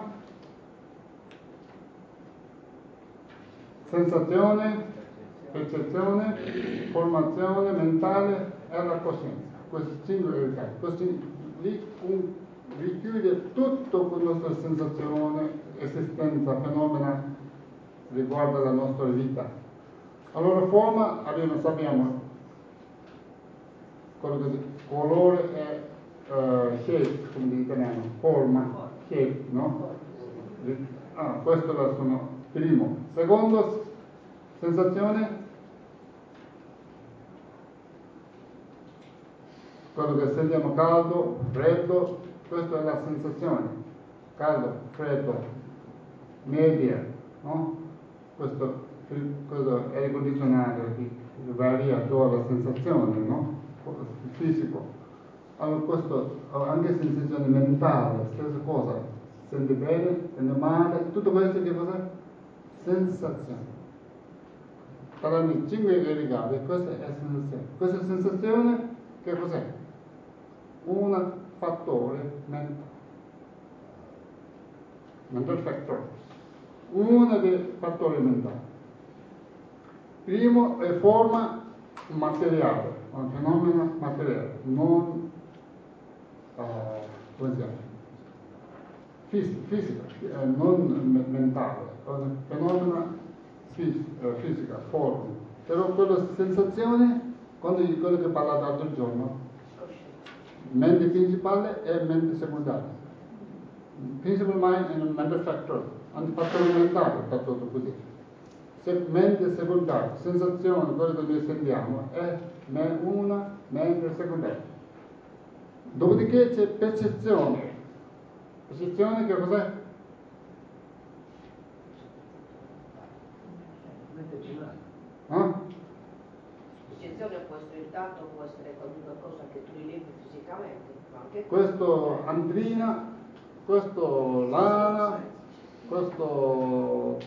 sensazione, percezione, formazione mentale e la coscienza. Questi cinque aggregati, questi li un, richiude tutto con la nostra sensazione, esistenza, fenomena riguardo la nostra vita. Allora forma abbiamo, sappiamo quello che colore è uh, shape, come in italiano, forma, shape, no? Ah, questo è il primo. Secondo, sensazione, quello che sentiamo caldo, freddo, questa è la sensazione, caldo, freddo, media, no? Questo, questo aria condizionato varia la sensazione, no? Fisico. Allora questo anche sensazione mentale, stessa cosa, sente bene, sente male, tutto questo che cos'è? Sensazione. Parlando di cinque aggregati, questa è sensazione. Questa sensazione che cos'è? Un fattore mentale. Mental factor. Uno dei fattori mentali. Primo è forma materiale, un fenomeno materiale, non uh, come si chiama? Fis- fisica, eh, non me- mentale, un fenomeno fis- eh, fisica, forma. Però quella sensazione, quando quello che ho parlato l'altro giorno, mente principale e mente secondaria. Principal mind and mental factor, un fattore mentale, tutto così. Mente secondaria, sensazione, quello che noi sentiamo, è una mente secondaria. Dopodiché c'è percezione. Percezione che cos'è? Mente primaria. Ah? Percezione può essere il tatto, può essere qualunque cosa che tu rilevi fisicamente. Ma anche questo andrina, questo lana, questo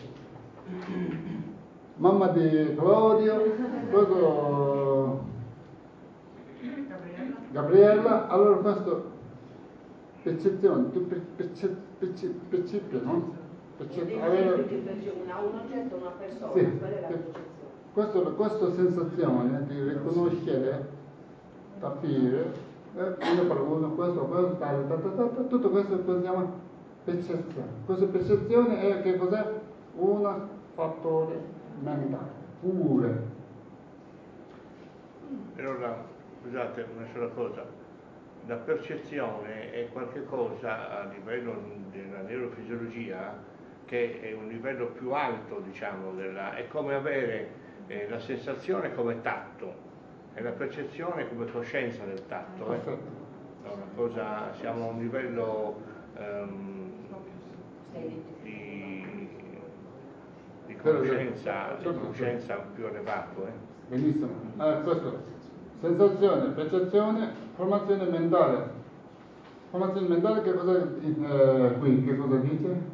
mamma di Claudio, questo Gabriella. Gabriella, allora questo percezione, tu percepi, no? Percepi, avere... un oggetto, una persona, sì, quella è la sì. percezione. Questo, questa sensazione di riconoscere, capire, eh, uno per uno, questo, questo, tale, tale, tale, tale, tutto questo si chiama percezione. Questa percezione è che cos'è? Un fattore mentale, pure. Allora, scusate, una sola cosa. La percezione è qualcosa a livello della neurofisiologia che è un livello più alto, diciamo, della, è come avere eh, la sensazione come tatto e la percezione come coscienza del tatto. Eh? È una cosa, siamo a un livello um, di, di conoscenza, di conoscenza più elevato. Eh? Benissimo. Eh, questo. Sensazione, percezione, formazione mentale. Formazione mentale che cosa eh, qui? Che cosa dice?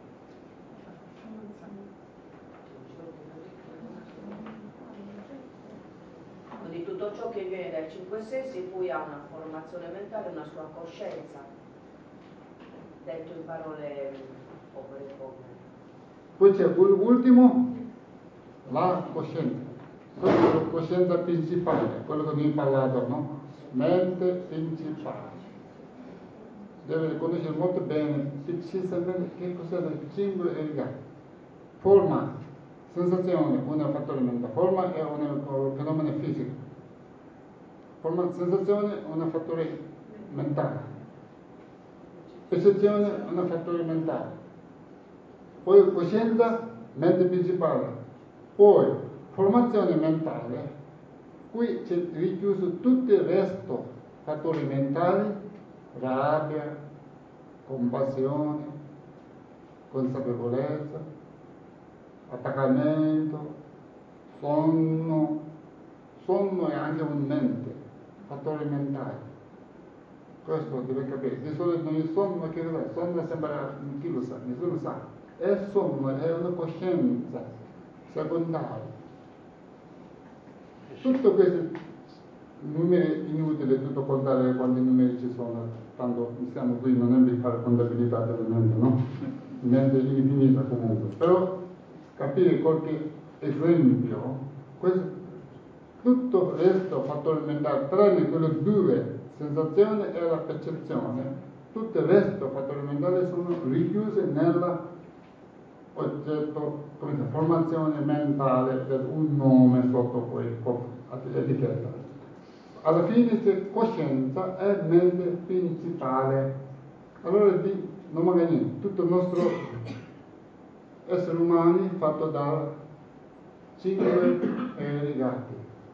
Di tutto ciò che viene dai cinque sensi poi ha una formazione mentale, una sua coscienza, detto in parole povere povere. Poi c'è l'ultimo, la coscienza. Questa è la coscienza principale, quello che abbiamo parlato, no? Mente principale. Deve conoscere molto bene, precisamente che cos'è il cinque ergati. Forma, sensazione, un fattore mentale. Forma è un fenomeno fisico. Forma, sensazione, un fattore mentale. Percezione, un fattore mentale. Poi coscienza, mente principale. Poi formazione mentale, qui c'è richiuso tutto il resto, fattori mentali, rabbia, compassione, consapevolezza, attaccamento, sonno. Sonno è anche un mente, fattore mentale. Questo deve capire. Di solito il sonno che cos'è? Sonno sembra, chi lo sa? Nessuno sa. È sonno, è una coscienza secondaria. Tutto questi numeri inutili, tutto contare quanti numeri ci sono, tanto siamo qui, non è per fare contabilità della mente, no? Mente infinita comunque. Però capire qualche esempio, questo, tutto il resto fattore mentale, tranne quelle due, sensazione e la percezione, tutto il resto fattore mentale sono richiuse nella oggetto, come si chiama, formazione mentale per un nome sotto poi etichetta. Alla fine c'è coscienza e mente principale. Allora di, non manca niente, tutto il nostro essere umano è fatto da cinque erigati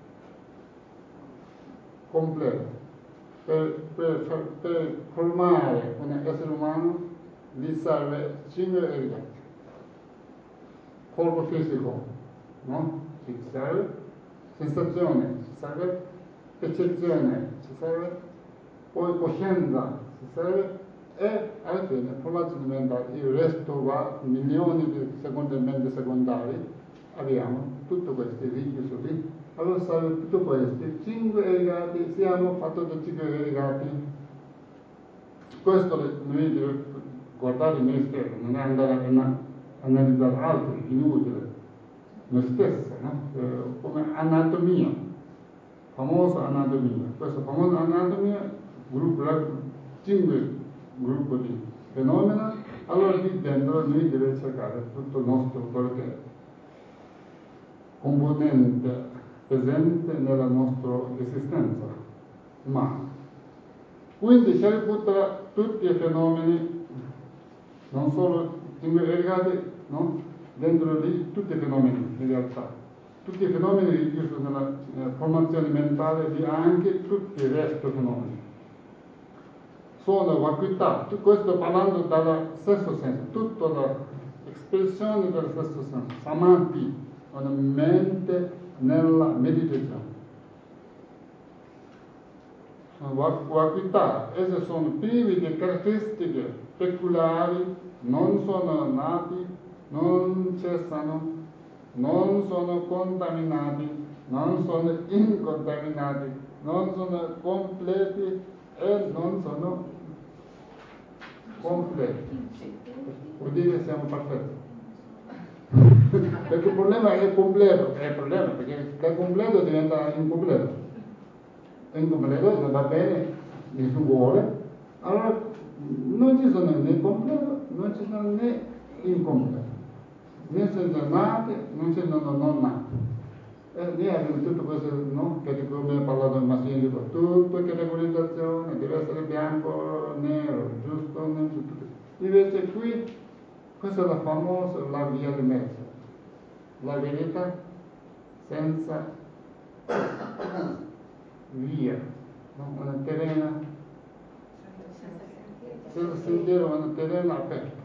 completo. Per, per, per formare un essere umano gli serve cinque erigati. Corpo fisico, no? Ci serve, sensazione ci serve, percezione ci serve, poi coscienza ci serve e alla fine formazione mentale. Il resto va milioni di secondi mente secondari, abbiamo tutto questo richiuso lì. Allora serve tutto questo, cinque erigati, siamo fatti da cinque erigati. Questo noi dobbiamo guardare noi stessi, non è andare a analizzare altri, inutile, noi stessi, no? Eh, come anatomia, famosa anatomia. Questa famosa anatomia, gruppo, cinque gruppi di fenomeni, allora lì dentro noi dobbiamo cercare tutto il nostro, quello che è componente presente nella nostra esistenza umana. Quindi si riporta tutti i fenomeni, non solo cinque erigati, no? Dentro lì tutti i fenomeni in realtà. Tutti i fenomeni richiusi nella eh, formazione mentale di anche tutti i resto fenomeni. Sono vacuità, questo parlando dal sesto senso, tutta l'espressione del sesto senso, samadhi, una mente nella meditazione. vacuità, esse sono privi di caratteristiche peculiari, non sono nati, non cessano, non sono contaminati, non sono incontaminati, non sono completi e non sono completi. Vuol dire che siamo perfetti. Perché il problema è completo, è il problema, perché da completo diventa incompleto. Incompleto non va bene, nessuno vuole, allora non ci sono né completo, non ci sono né incompleto, né senza nati, non ci sono non nati. E noi abbiamo tutte queste, no? Che come ho parlato in Massimo, tutta categorizzazione, deve essere bianco, nero, giusto, non giusto. Invece qui, questa è la famosa, la via di mezzo, la verità senza via, no? Una terrena, senza sentiero, una terrena aperta.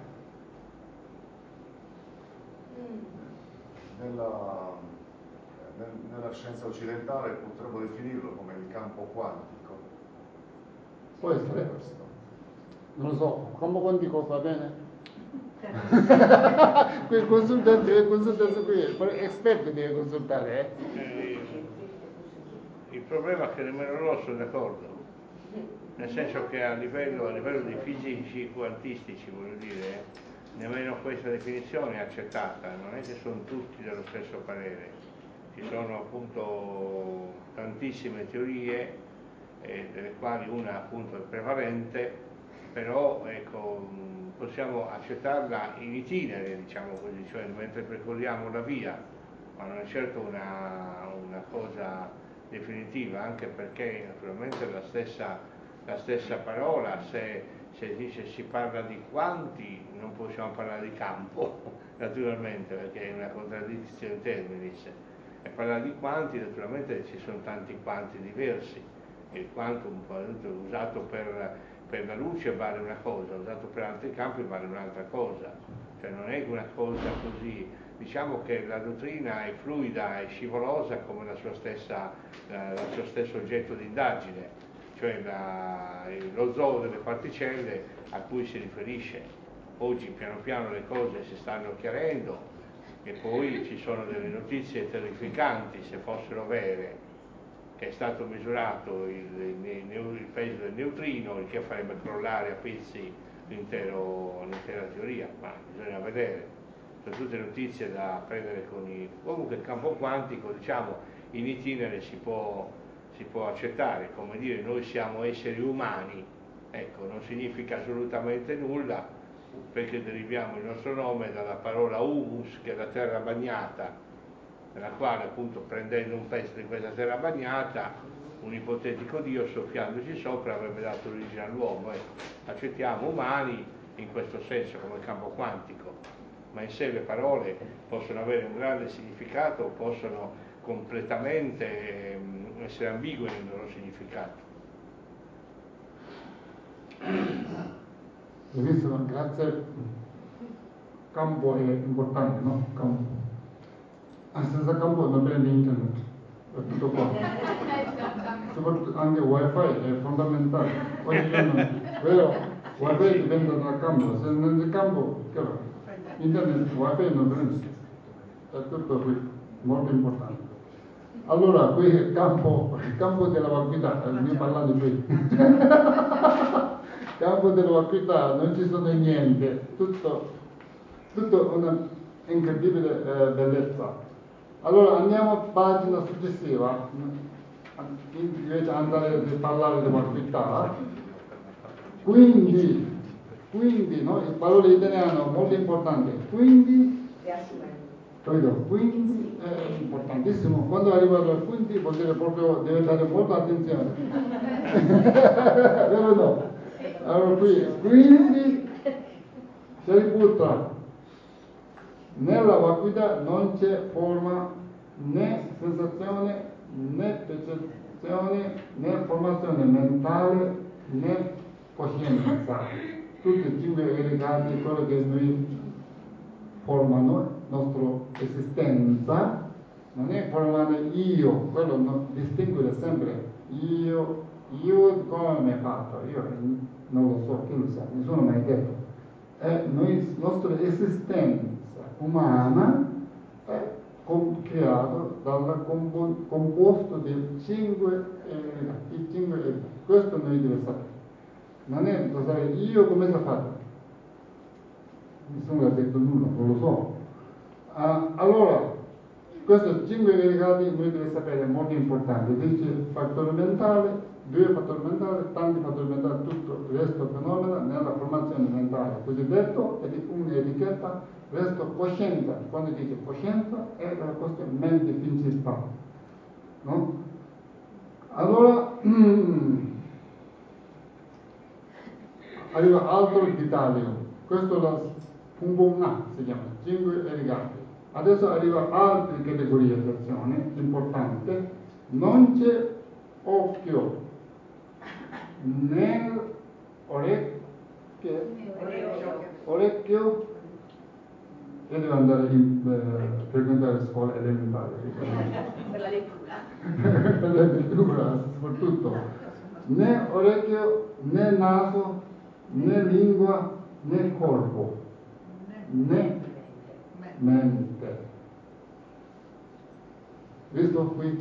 Nella, nella scienza occidentale potremmo definirlo come il campo quantico. Può essere questo. Non lo so, campo quantico va bene? Quei consultanti, quei consultanti qui, esperti deve consultare, eh? Eh, il problema è che nemmeno loro sono d'accordo, nel senso che a livello, a livello di fisici quantistici, voglio dire, nemmeno questa definizione è accettata, non è che sono tutti dello stesso parere, ci sono appunto tantissime teorie, eh, delle quali una appunto è prevalente, però ecco, possiamo accettarla in itinere, diciamo così, cioè mentre percorriamo la via, ma non è certo una, una cosa definitiva, anche perché naturalmente la stessa, la stessa parola, se, se dice si parla di quanti, non possiamo parlare di campo, naturalmente, perché è una contraddizione terminis, e parlare di quanti, naturalmente ci sono tanti quanti diversi, il quantum usato per per la luce vale una cosa, usato per altri campi vale un'altra cosa, cioè non è una cosa così, diciamo che la dottrina è fluida e scivolosa come la sua stessa, la, il suo stesso oggetto di indagine, cioè la, lo zoo delle particelle a cui si riferisce. Oggi piano piano le cose si stanno chiarendo e poi ci sono delle notizie terrificanti, se fossero vere, che è stato misurato il, il, il peso del neutrino, il che farebbe crollare a pezzi l'intero, l'intera teoria, ma bisogna vedere. Sono tutte notizie da prendere con i... Comunque il campo quantico, diciamo, in itinere si può, si può accettare, come dire noi siamo esseri umani, ecco, non significa assolutamente nulla, perché deriviamo il nostro nome dalla parola humus, che è la terra bagnata, nella quale appunto prendendo un pezzo di questa terra bagnata un ipotetico Dio soffiandoci sopra avrebbe dato origine all'uomo. Ecco, accettiamo umani in questo senso come campo quantico, ma in sé le parole possono avere un grande significato o possono completamente ehm, essere ambigue nel loro significato. Benissimo, grazie. Campo è importante, no? Campo. Senza campo non prende internet, è tutto qua. Soprattutto anche wifi è fondamentale. Oggigiorno, vero, wifi dipende dal campo, se non c'è campo, chiaro, internet, wifi non prende. È tutto qui, molto importante. Allora, qui è il campo, il campo della vacuità, ne parlando qui. Campo della vacuità, non ci sono niente, tutto, tutto una incredibile eh, bellezza. Allora andiamo a pagina successiva, invece di andare a parlare di vacuità. Quindi, quindi, no? Le parole italiane molto importanti. Quindi, capito? Quindi è importantissimo. Quando arriva al quindi vuol dire proprio deve dare molta attenzione. Vero o no? Allora qui, quindi, Shariputra. Nella vacuità non c'è forma né sensazione né percezione né formazione mentale né coscienza. Tutti e cinque i legati quello che noi formano la nostra esistenza. Non è formare io, quello no, distinguere sempre io, io come mi hai fatto? Io non lo so, chi lo sa, nessuno mi ha detto. E noi, nostra esistenza umana è com- creata dal compo- composto di cinque elementi, i cinque elementi. Questo noi dobbiamo sapere. Non è da sapere io come si è fatto. Nessuno ha detto nulla, non lo so. Ah, allora, questi cinque aggregati noi dobbiamo sapere, è molto importante. Dice fattore mentale, due fattori mentali, tanti fattori mentali, tutto il resto fenomeno nella formazione mentale. Cosiddetto è un'etichetta, resto coscienza. Quando dice coscienza è la questione mente principale. No? Allora, arriva altro dettaglio. Questo è la punto A, si chiama, cinque aggregati. Adesso arriva altre categorie, attenzione, importante. Non c'è occhio nel orecchio, orecchio e devo andare in eh, frequentare scuola elementare. Per la lettura. Per la lettura, soprattutto. Né orecchio, né naso, né lingua, né corpo, né mente. Visto qui?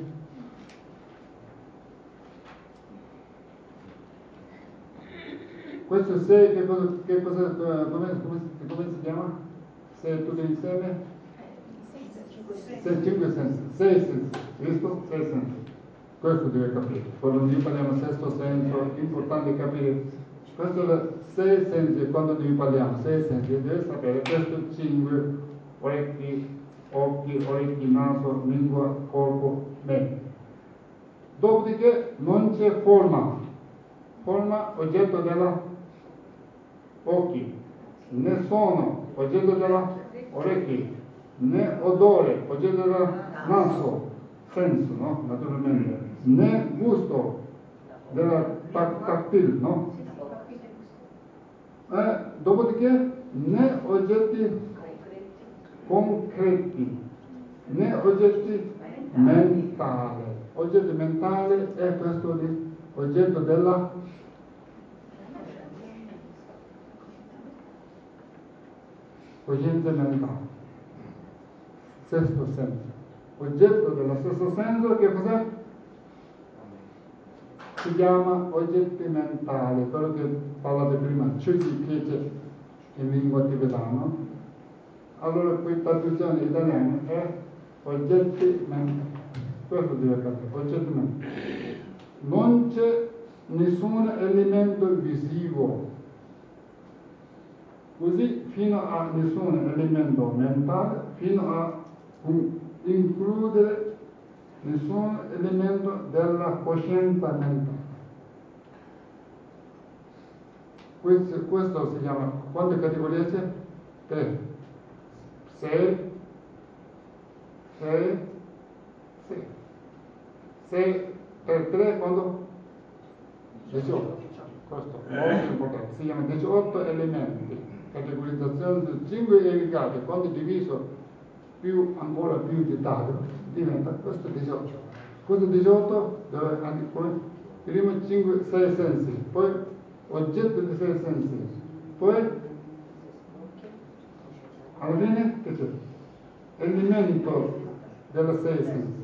Questo sei, che cosa, che cosa come, come, come si chiama? Sei tutti insieme? Sei, cinque sensi, sei sensi, visto? Sei sensi. Questo deve capire. Quando noi parliamo sesto senso, è importante capire. Questo è sei sensi, quando noi parliamo sei sensi, deve sapere questo cinque, orecchi, occhi, orecchi, naso, lingua, corpo, mente. Dopodiché non c'è forma. Forma oggetto della occhi, né suono oggetto della orecchi, né odore oggetto della naso, senso, no? Naturalmente, né gusto della tac- tactile, no? E dopodiché né oggetti concreti, né oggetti mentali. Oggetto mentale è questo di oggetto della coscienza mentale, sesto senso. Oggetto dello stesso senso che cos'è? Si chiama oggetti mentali, quello che parlate prima, Chuji Kiche in lingua tibetana. Allora qui traduzione italiana è oggetti mentali. Questo deve capire, oggetti mentali. Non c'è nessun elemento visivo. Così fino a nessun elemento mentale, fino a includere nessun elemento della coscienza mentale. Questo, questo si chiama, quante categorie c'è? Tre. Sei, sei, sei. Sei per tre quando? diciotto. Questo è molto importante. Si chiama diciotto elementi. Categorizzazione di cinque aggregati, quando diviso più, ancora più dettaglio, diventa questo diciotto. Questo diciotto, dove, poi, prima cinque, sei sensi, poi oggetto di sei sensi, poi alla fine che c'è? Elemento della sei sensi.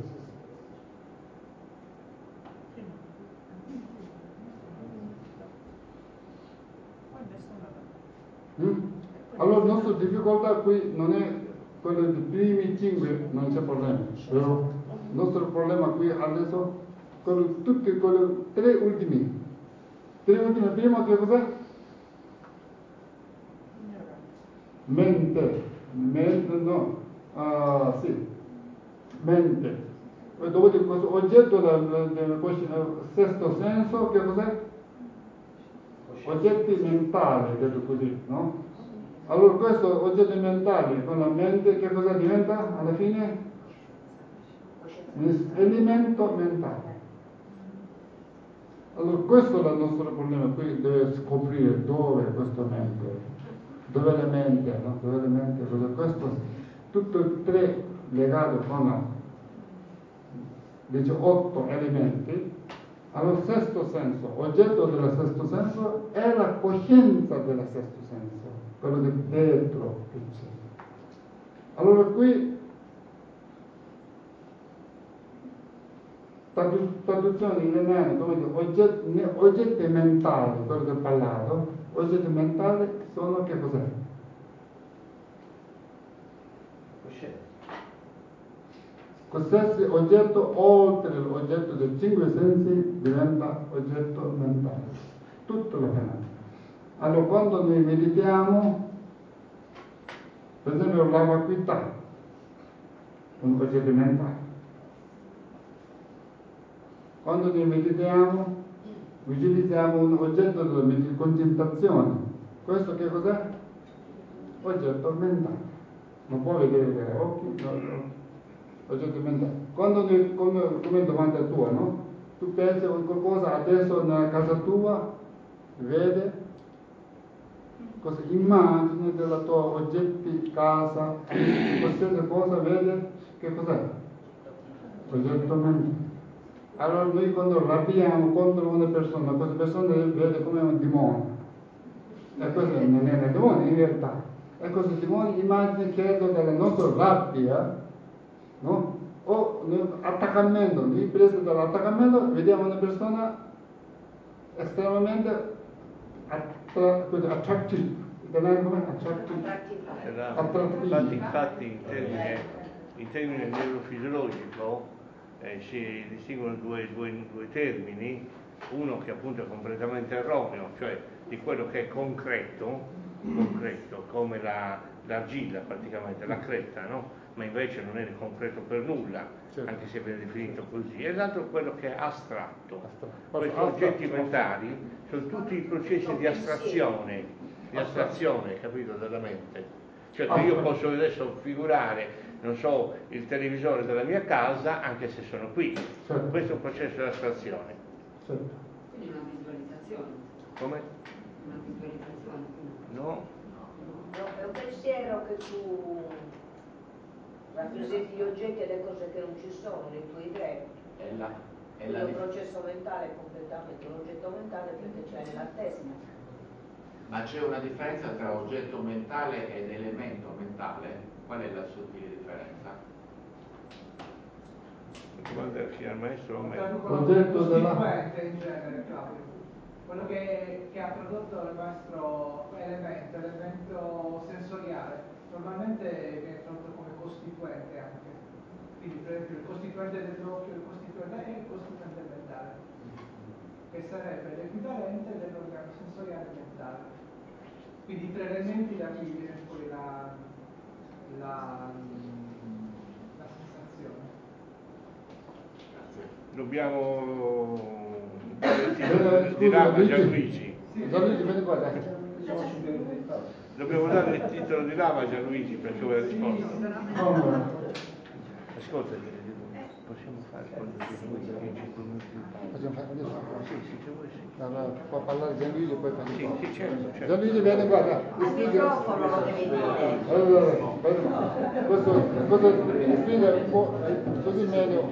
Mm? Allora la nostra difficoltà qui non è quello dei primi cinque, non c'è problema, però il nostro problema qui adesso quello, tutti quelli tre ultimi. Tre ultimi, primo che cos'è? Mente, mente no, uh, sì, mente. E dopo di questo oggetto del, del, del sesto senso, che cos'è? Oggetti mentali, detto così, no? Allora questo oggetto mentale con la mente che cosa diventa alla fine? Elemento mentale. Allora questo è il nostro problema, qui deve scoprire dove è questa mente, dove è la mente, no? Dove è la mente, questo, tutto e tre legato con la, diciotto elementi, Allora, sesto senso, oggetto del sesto senso è la coscienza del sesto senso, quello che dentro che c'è. Allora qui traduzione in italiano, oggetti, oggetti mentali, quello che ho parlato, oggetti mentali sono che cos'è? Coscienza. Qualsiasi oggetto oltre l'oggetto dei cinque sensi diventa oggetto mentale. Tutto lo fenomeno. Allora quando noi meditiamo, per esempio la vacuità, un oggetto mentale. Quando noi meditiamo, utilizziamo un oggetto di concentrazione. Questo che cos'è? Oggetto mentale. Non può vedere con gli occhi, no, no. Oggetto mentale. Quando noi, come, come domanda tua, no? Tu pensi a qualcosa adesso nella casa tua, vedi? Cosa, immagini della tua oggetti, casa, qualsiasi cosa, vedi? Che cos'è? Oggetto mentale. Allora noi quando arrabbiamo contro una persona, questa persona vede come un demonio. E questo non è un demonio in realtà. E questo demonio immagina che dalla nostra rabbia, no? O attaccamento, noi preso dall'attaccamento vediamo una persona estremamente attrattiva. Come attrattiva? Attrattiva. Infatti, infatti in termine, in termine neurofisiologico eh, si distinguono due, due, due termini, uno che appunto è completamente erroneo, cioè di quello che è concreto, concreto come la, l'argilla praticamente, la creta, no? Ma invece non è concreto per nulla, certo, anche se viene definito così, e l'altro quello che è astratto. astratto. Questi oggetti mentali sono tutti i processi di astrazione, di astrazione, capito, della mente. Cioè che io posso adesso figurare, non so, il televisore della mia casa anche se sono qui. Certo. Questo è un processo di astrazione. Certo. Quindi una visualizzazione. Come? Una visualizzazione. No. No, è un pensiero che tu rappresenti gli oggetti e le cose che non ci sono nei tuoi idee. È la, è Quindi la è un processo mentale completamente, un oggetto mentale perché c'è nella testa. Ma c'è una differenza tra oggetto mentale ed elemento mentale? Qual è la sottile differenza? Domanda sia al maestro o a me? L'oggetto costituente in genere, Claudio. Quello che, che ha prodotto il nostro elemento, elemento sensoriale, normalmente viene tradotto come costituente anche. Quindi per esempio il costituente dell'occhio, il costituente e il costituente mentale, che sarebbe l'equivalente dell'organo sensoriale mentale. Quindi i tre elementi da cui viene poi la, la, la sensazione. Dobbiamo dare il titolo di laurea a Gianluigi. Dobbiamo dare il titolo di laurea a Gianluigi perché vuole rispondere. Ascolta, possiamo fare quando si scusa che ci Possiamo fare adesso? Sì, sì, se vuoi sì. Allora, può parlare Gianluigi e poi fa Sì, sì, certo, certo. Gianluigi viene qua, dai. Al microfono lo devi dire. Allora, questo, questo spiega un po' così meglio.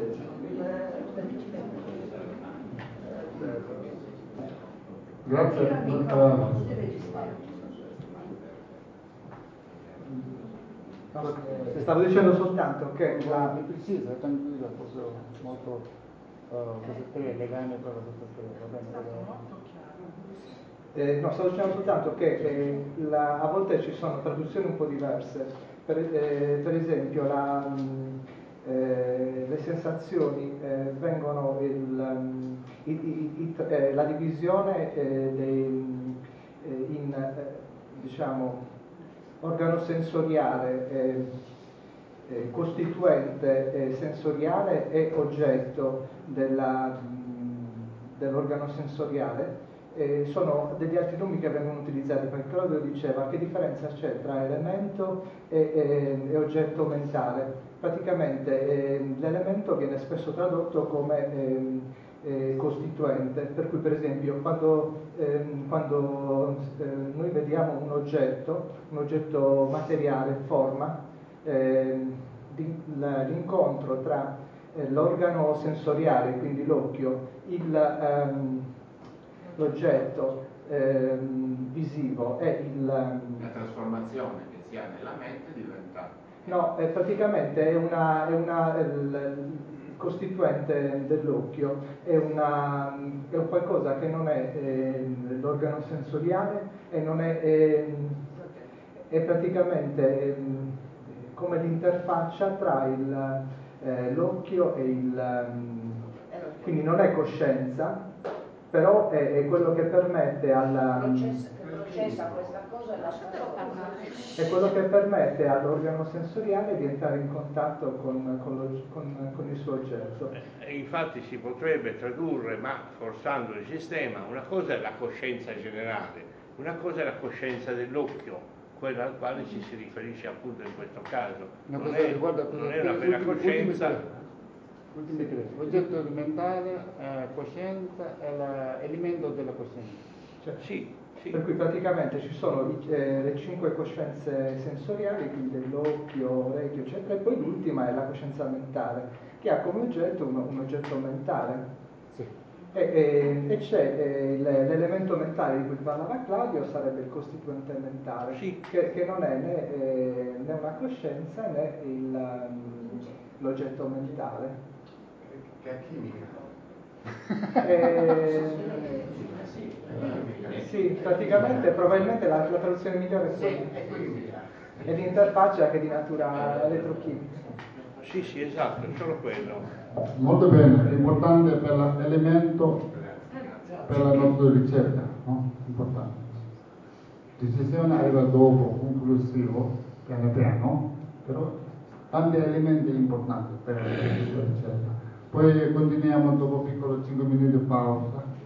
Grazie. No, stavo dicendo soltanto che la... precisa, tranquilla, posso molto uh, queste tre legame per la queste tre, va bene? Eh, no, stavo dicendo soltanto che eh, la, a volte ci sono traduzioni un po' diverse. Per, eh, per esempio la, mh, eh, le sensazioni eh, vengono il, um, i, i, i, eh, la divisione eh, dei, eh, in eh, diciamo organo sensoriale eh, eh, costituente eh, sensoriale e oggetto della, mh, dell'organo sensoriale. Eh, sono degli altri nomi che vengono utilizzati, perché Claudio diceva che differenza c'è tra elemento e, e, e oggetto mentale. Praticamente eh, l'elemento viene spesso tradotto come eh, eh, costituente, per cui per esempio quando, eh, quando eh, noi vediamo un oggetto, un oggetto materiale, forma, eh, l'incontro tra eh, l'organo sensoriale, quindi l'occhio, il, ehm, l'oggetto ehm, visivo e il... La trasformazione che si ha nella mente diventa... No, è praticamente è una... È una il, costituente dell'occhio è, una, è un qualcosa che non è eh, l'organo sensoriale e non è, è, è praticamente è, come l'interfaccia tra il, eh, l'occhio e il... quindi non è coscienza, però è, è quello che permette alla... Processa, che processa questa cosa e la è quello che permette all'organo sensoriale di entrare in contatto con, con, lo, con, con il suo oggetto. E infatti si potrebbe tradurre, ma forzando il sistema, una cosa è la coscienza generale, una cosa è la coscienza dell'occhio, quella al quale ci si riferisce appunto in questo caso. Una Non cosa è, riguarda non è una vera coscienza. Ultimi tre. Oggetto mentale, eh, coscienza e l'elemento della coscienza. Cioè, sì, sì. Per cui praticamente ci sono eh, le cinque coscienze sensoriali, quindi l'occhio, orecchio, eccetera, e poi l'ultima è la coscienza mentale, che ha come oggetto uno, un oggetto mentale. Sì. E, e, e c'è eh, l'elemento mentale di cui parlava Claudio, sarebbe il costituente mentale, sì. che, che non è né, eh, né una coscienza né il, um, l'oggetto mentale. Che è chimica. Eh, sì, praticamente probabilmente la, la traduzione migliore sì, è, è l'interfaccia che è di natura elettrochimica. Sì, sì, esatto, è solo quello. Molto bene, è importante per l'elemento per la nostra ricerca, no? Importante. Decisione arriva dopo, conclusivo, piano piano, però tanti elementi importanti per la nostra ricerca. Poi continuiamo dopo piccolo cinque minuti di pausa.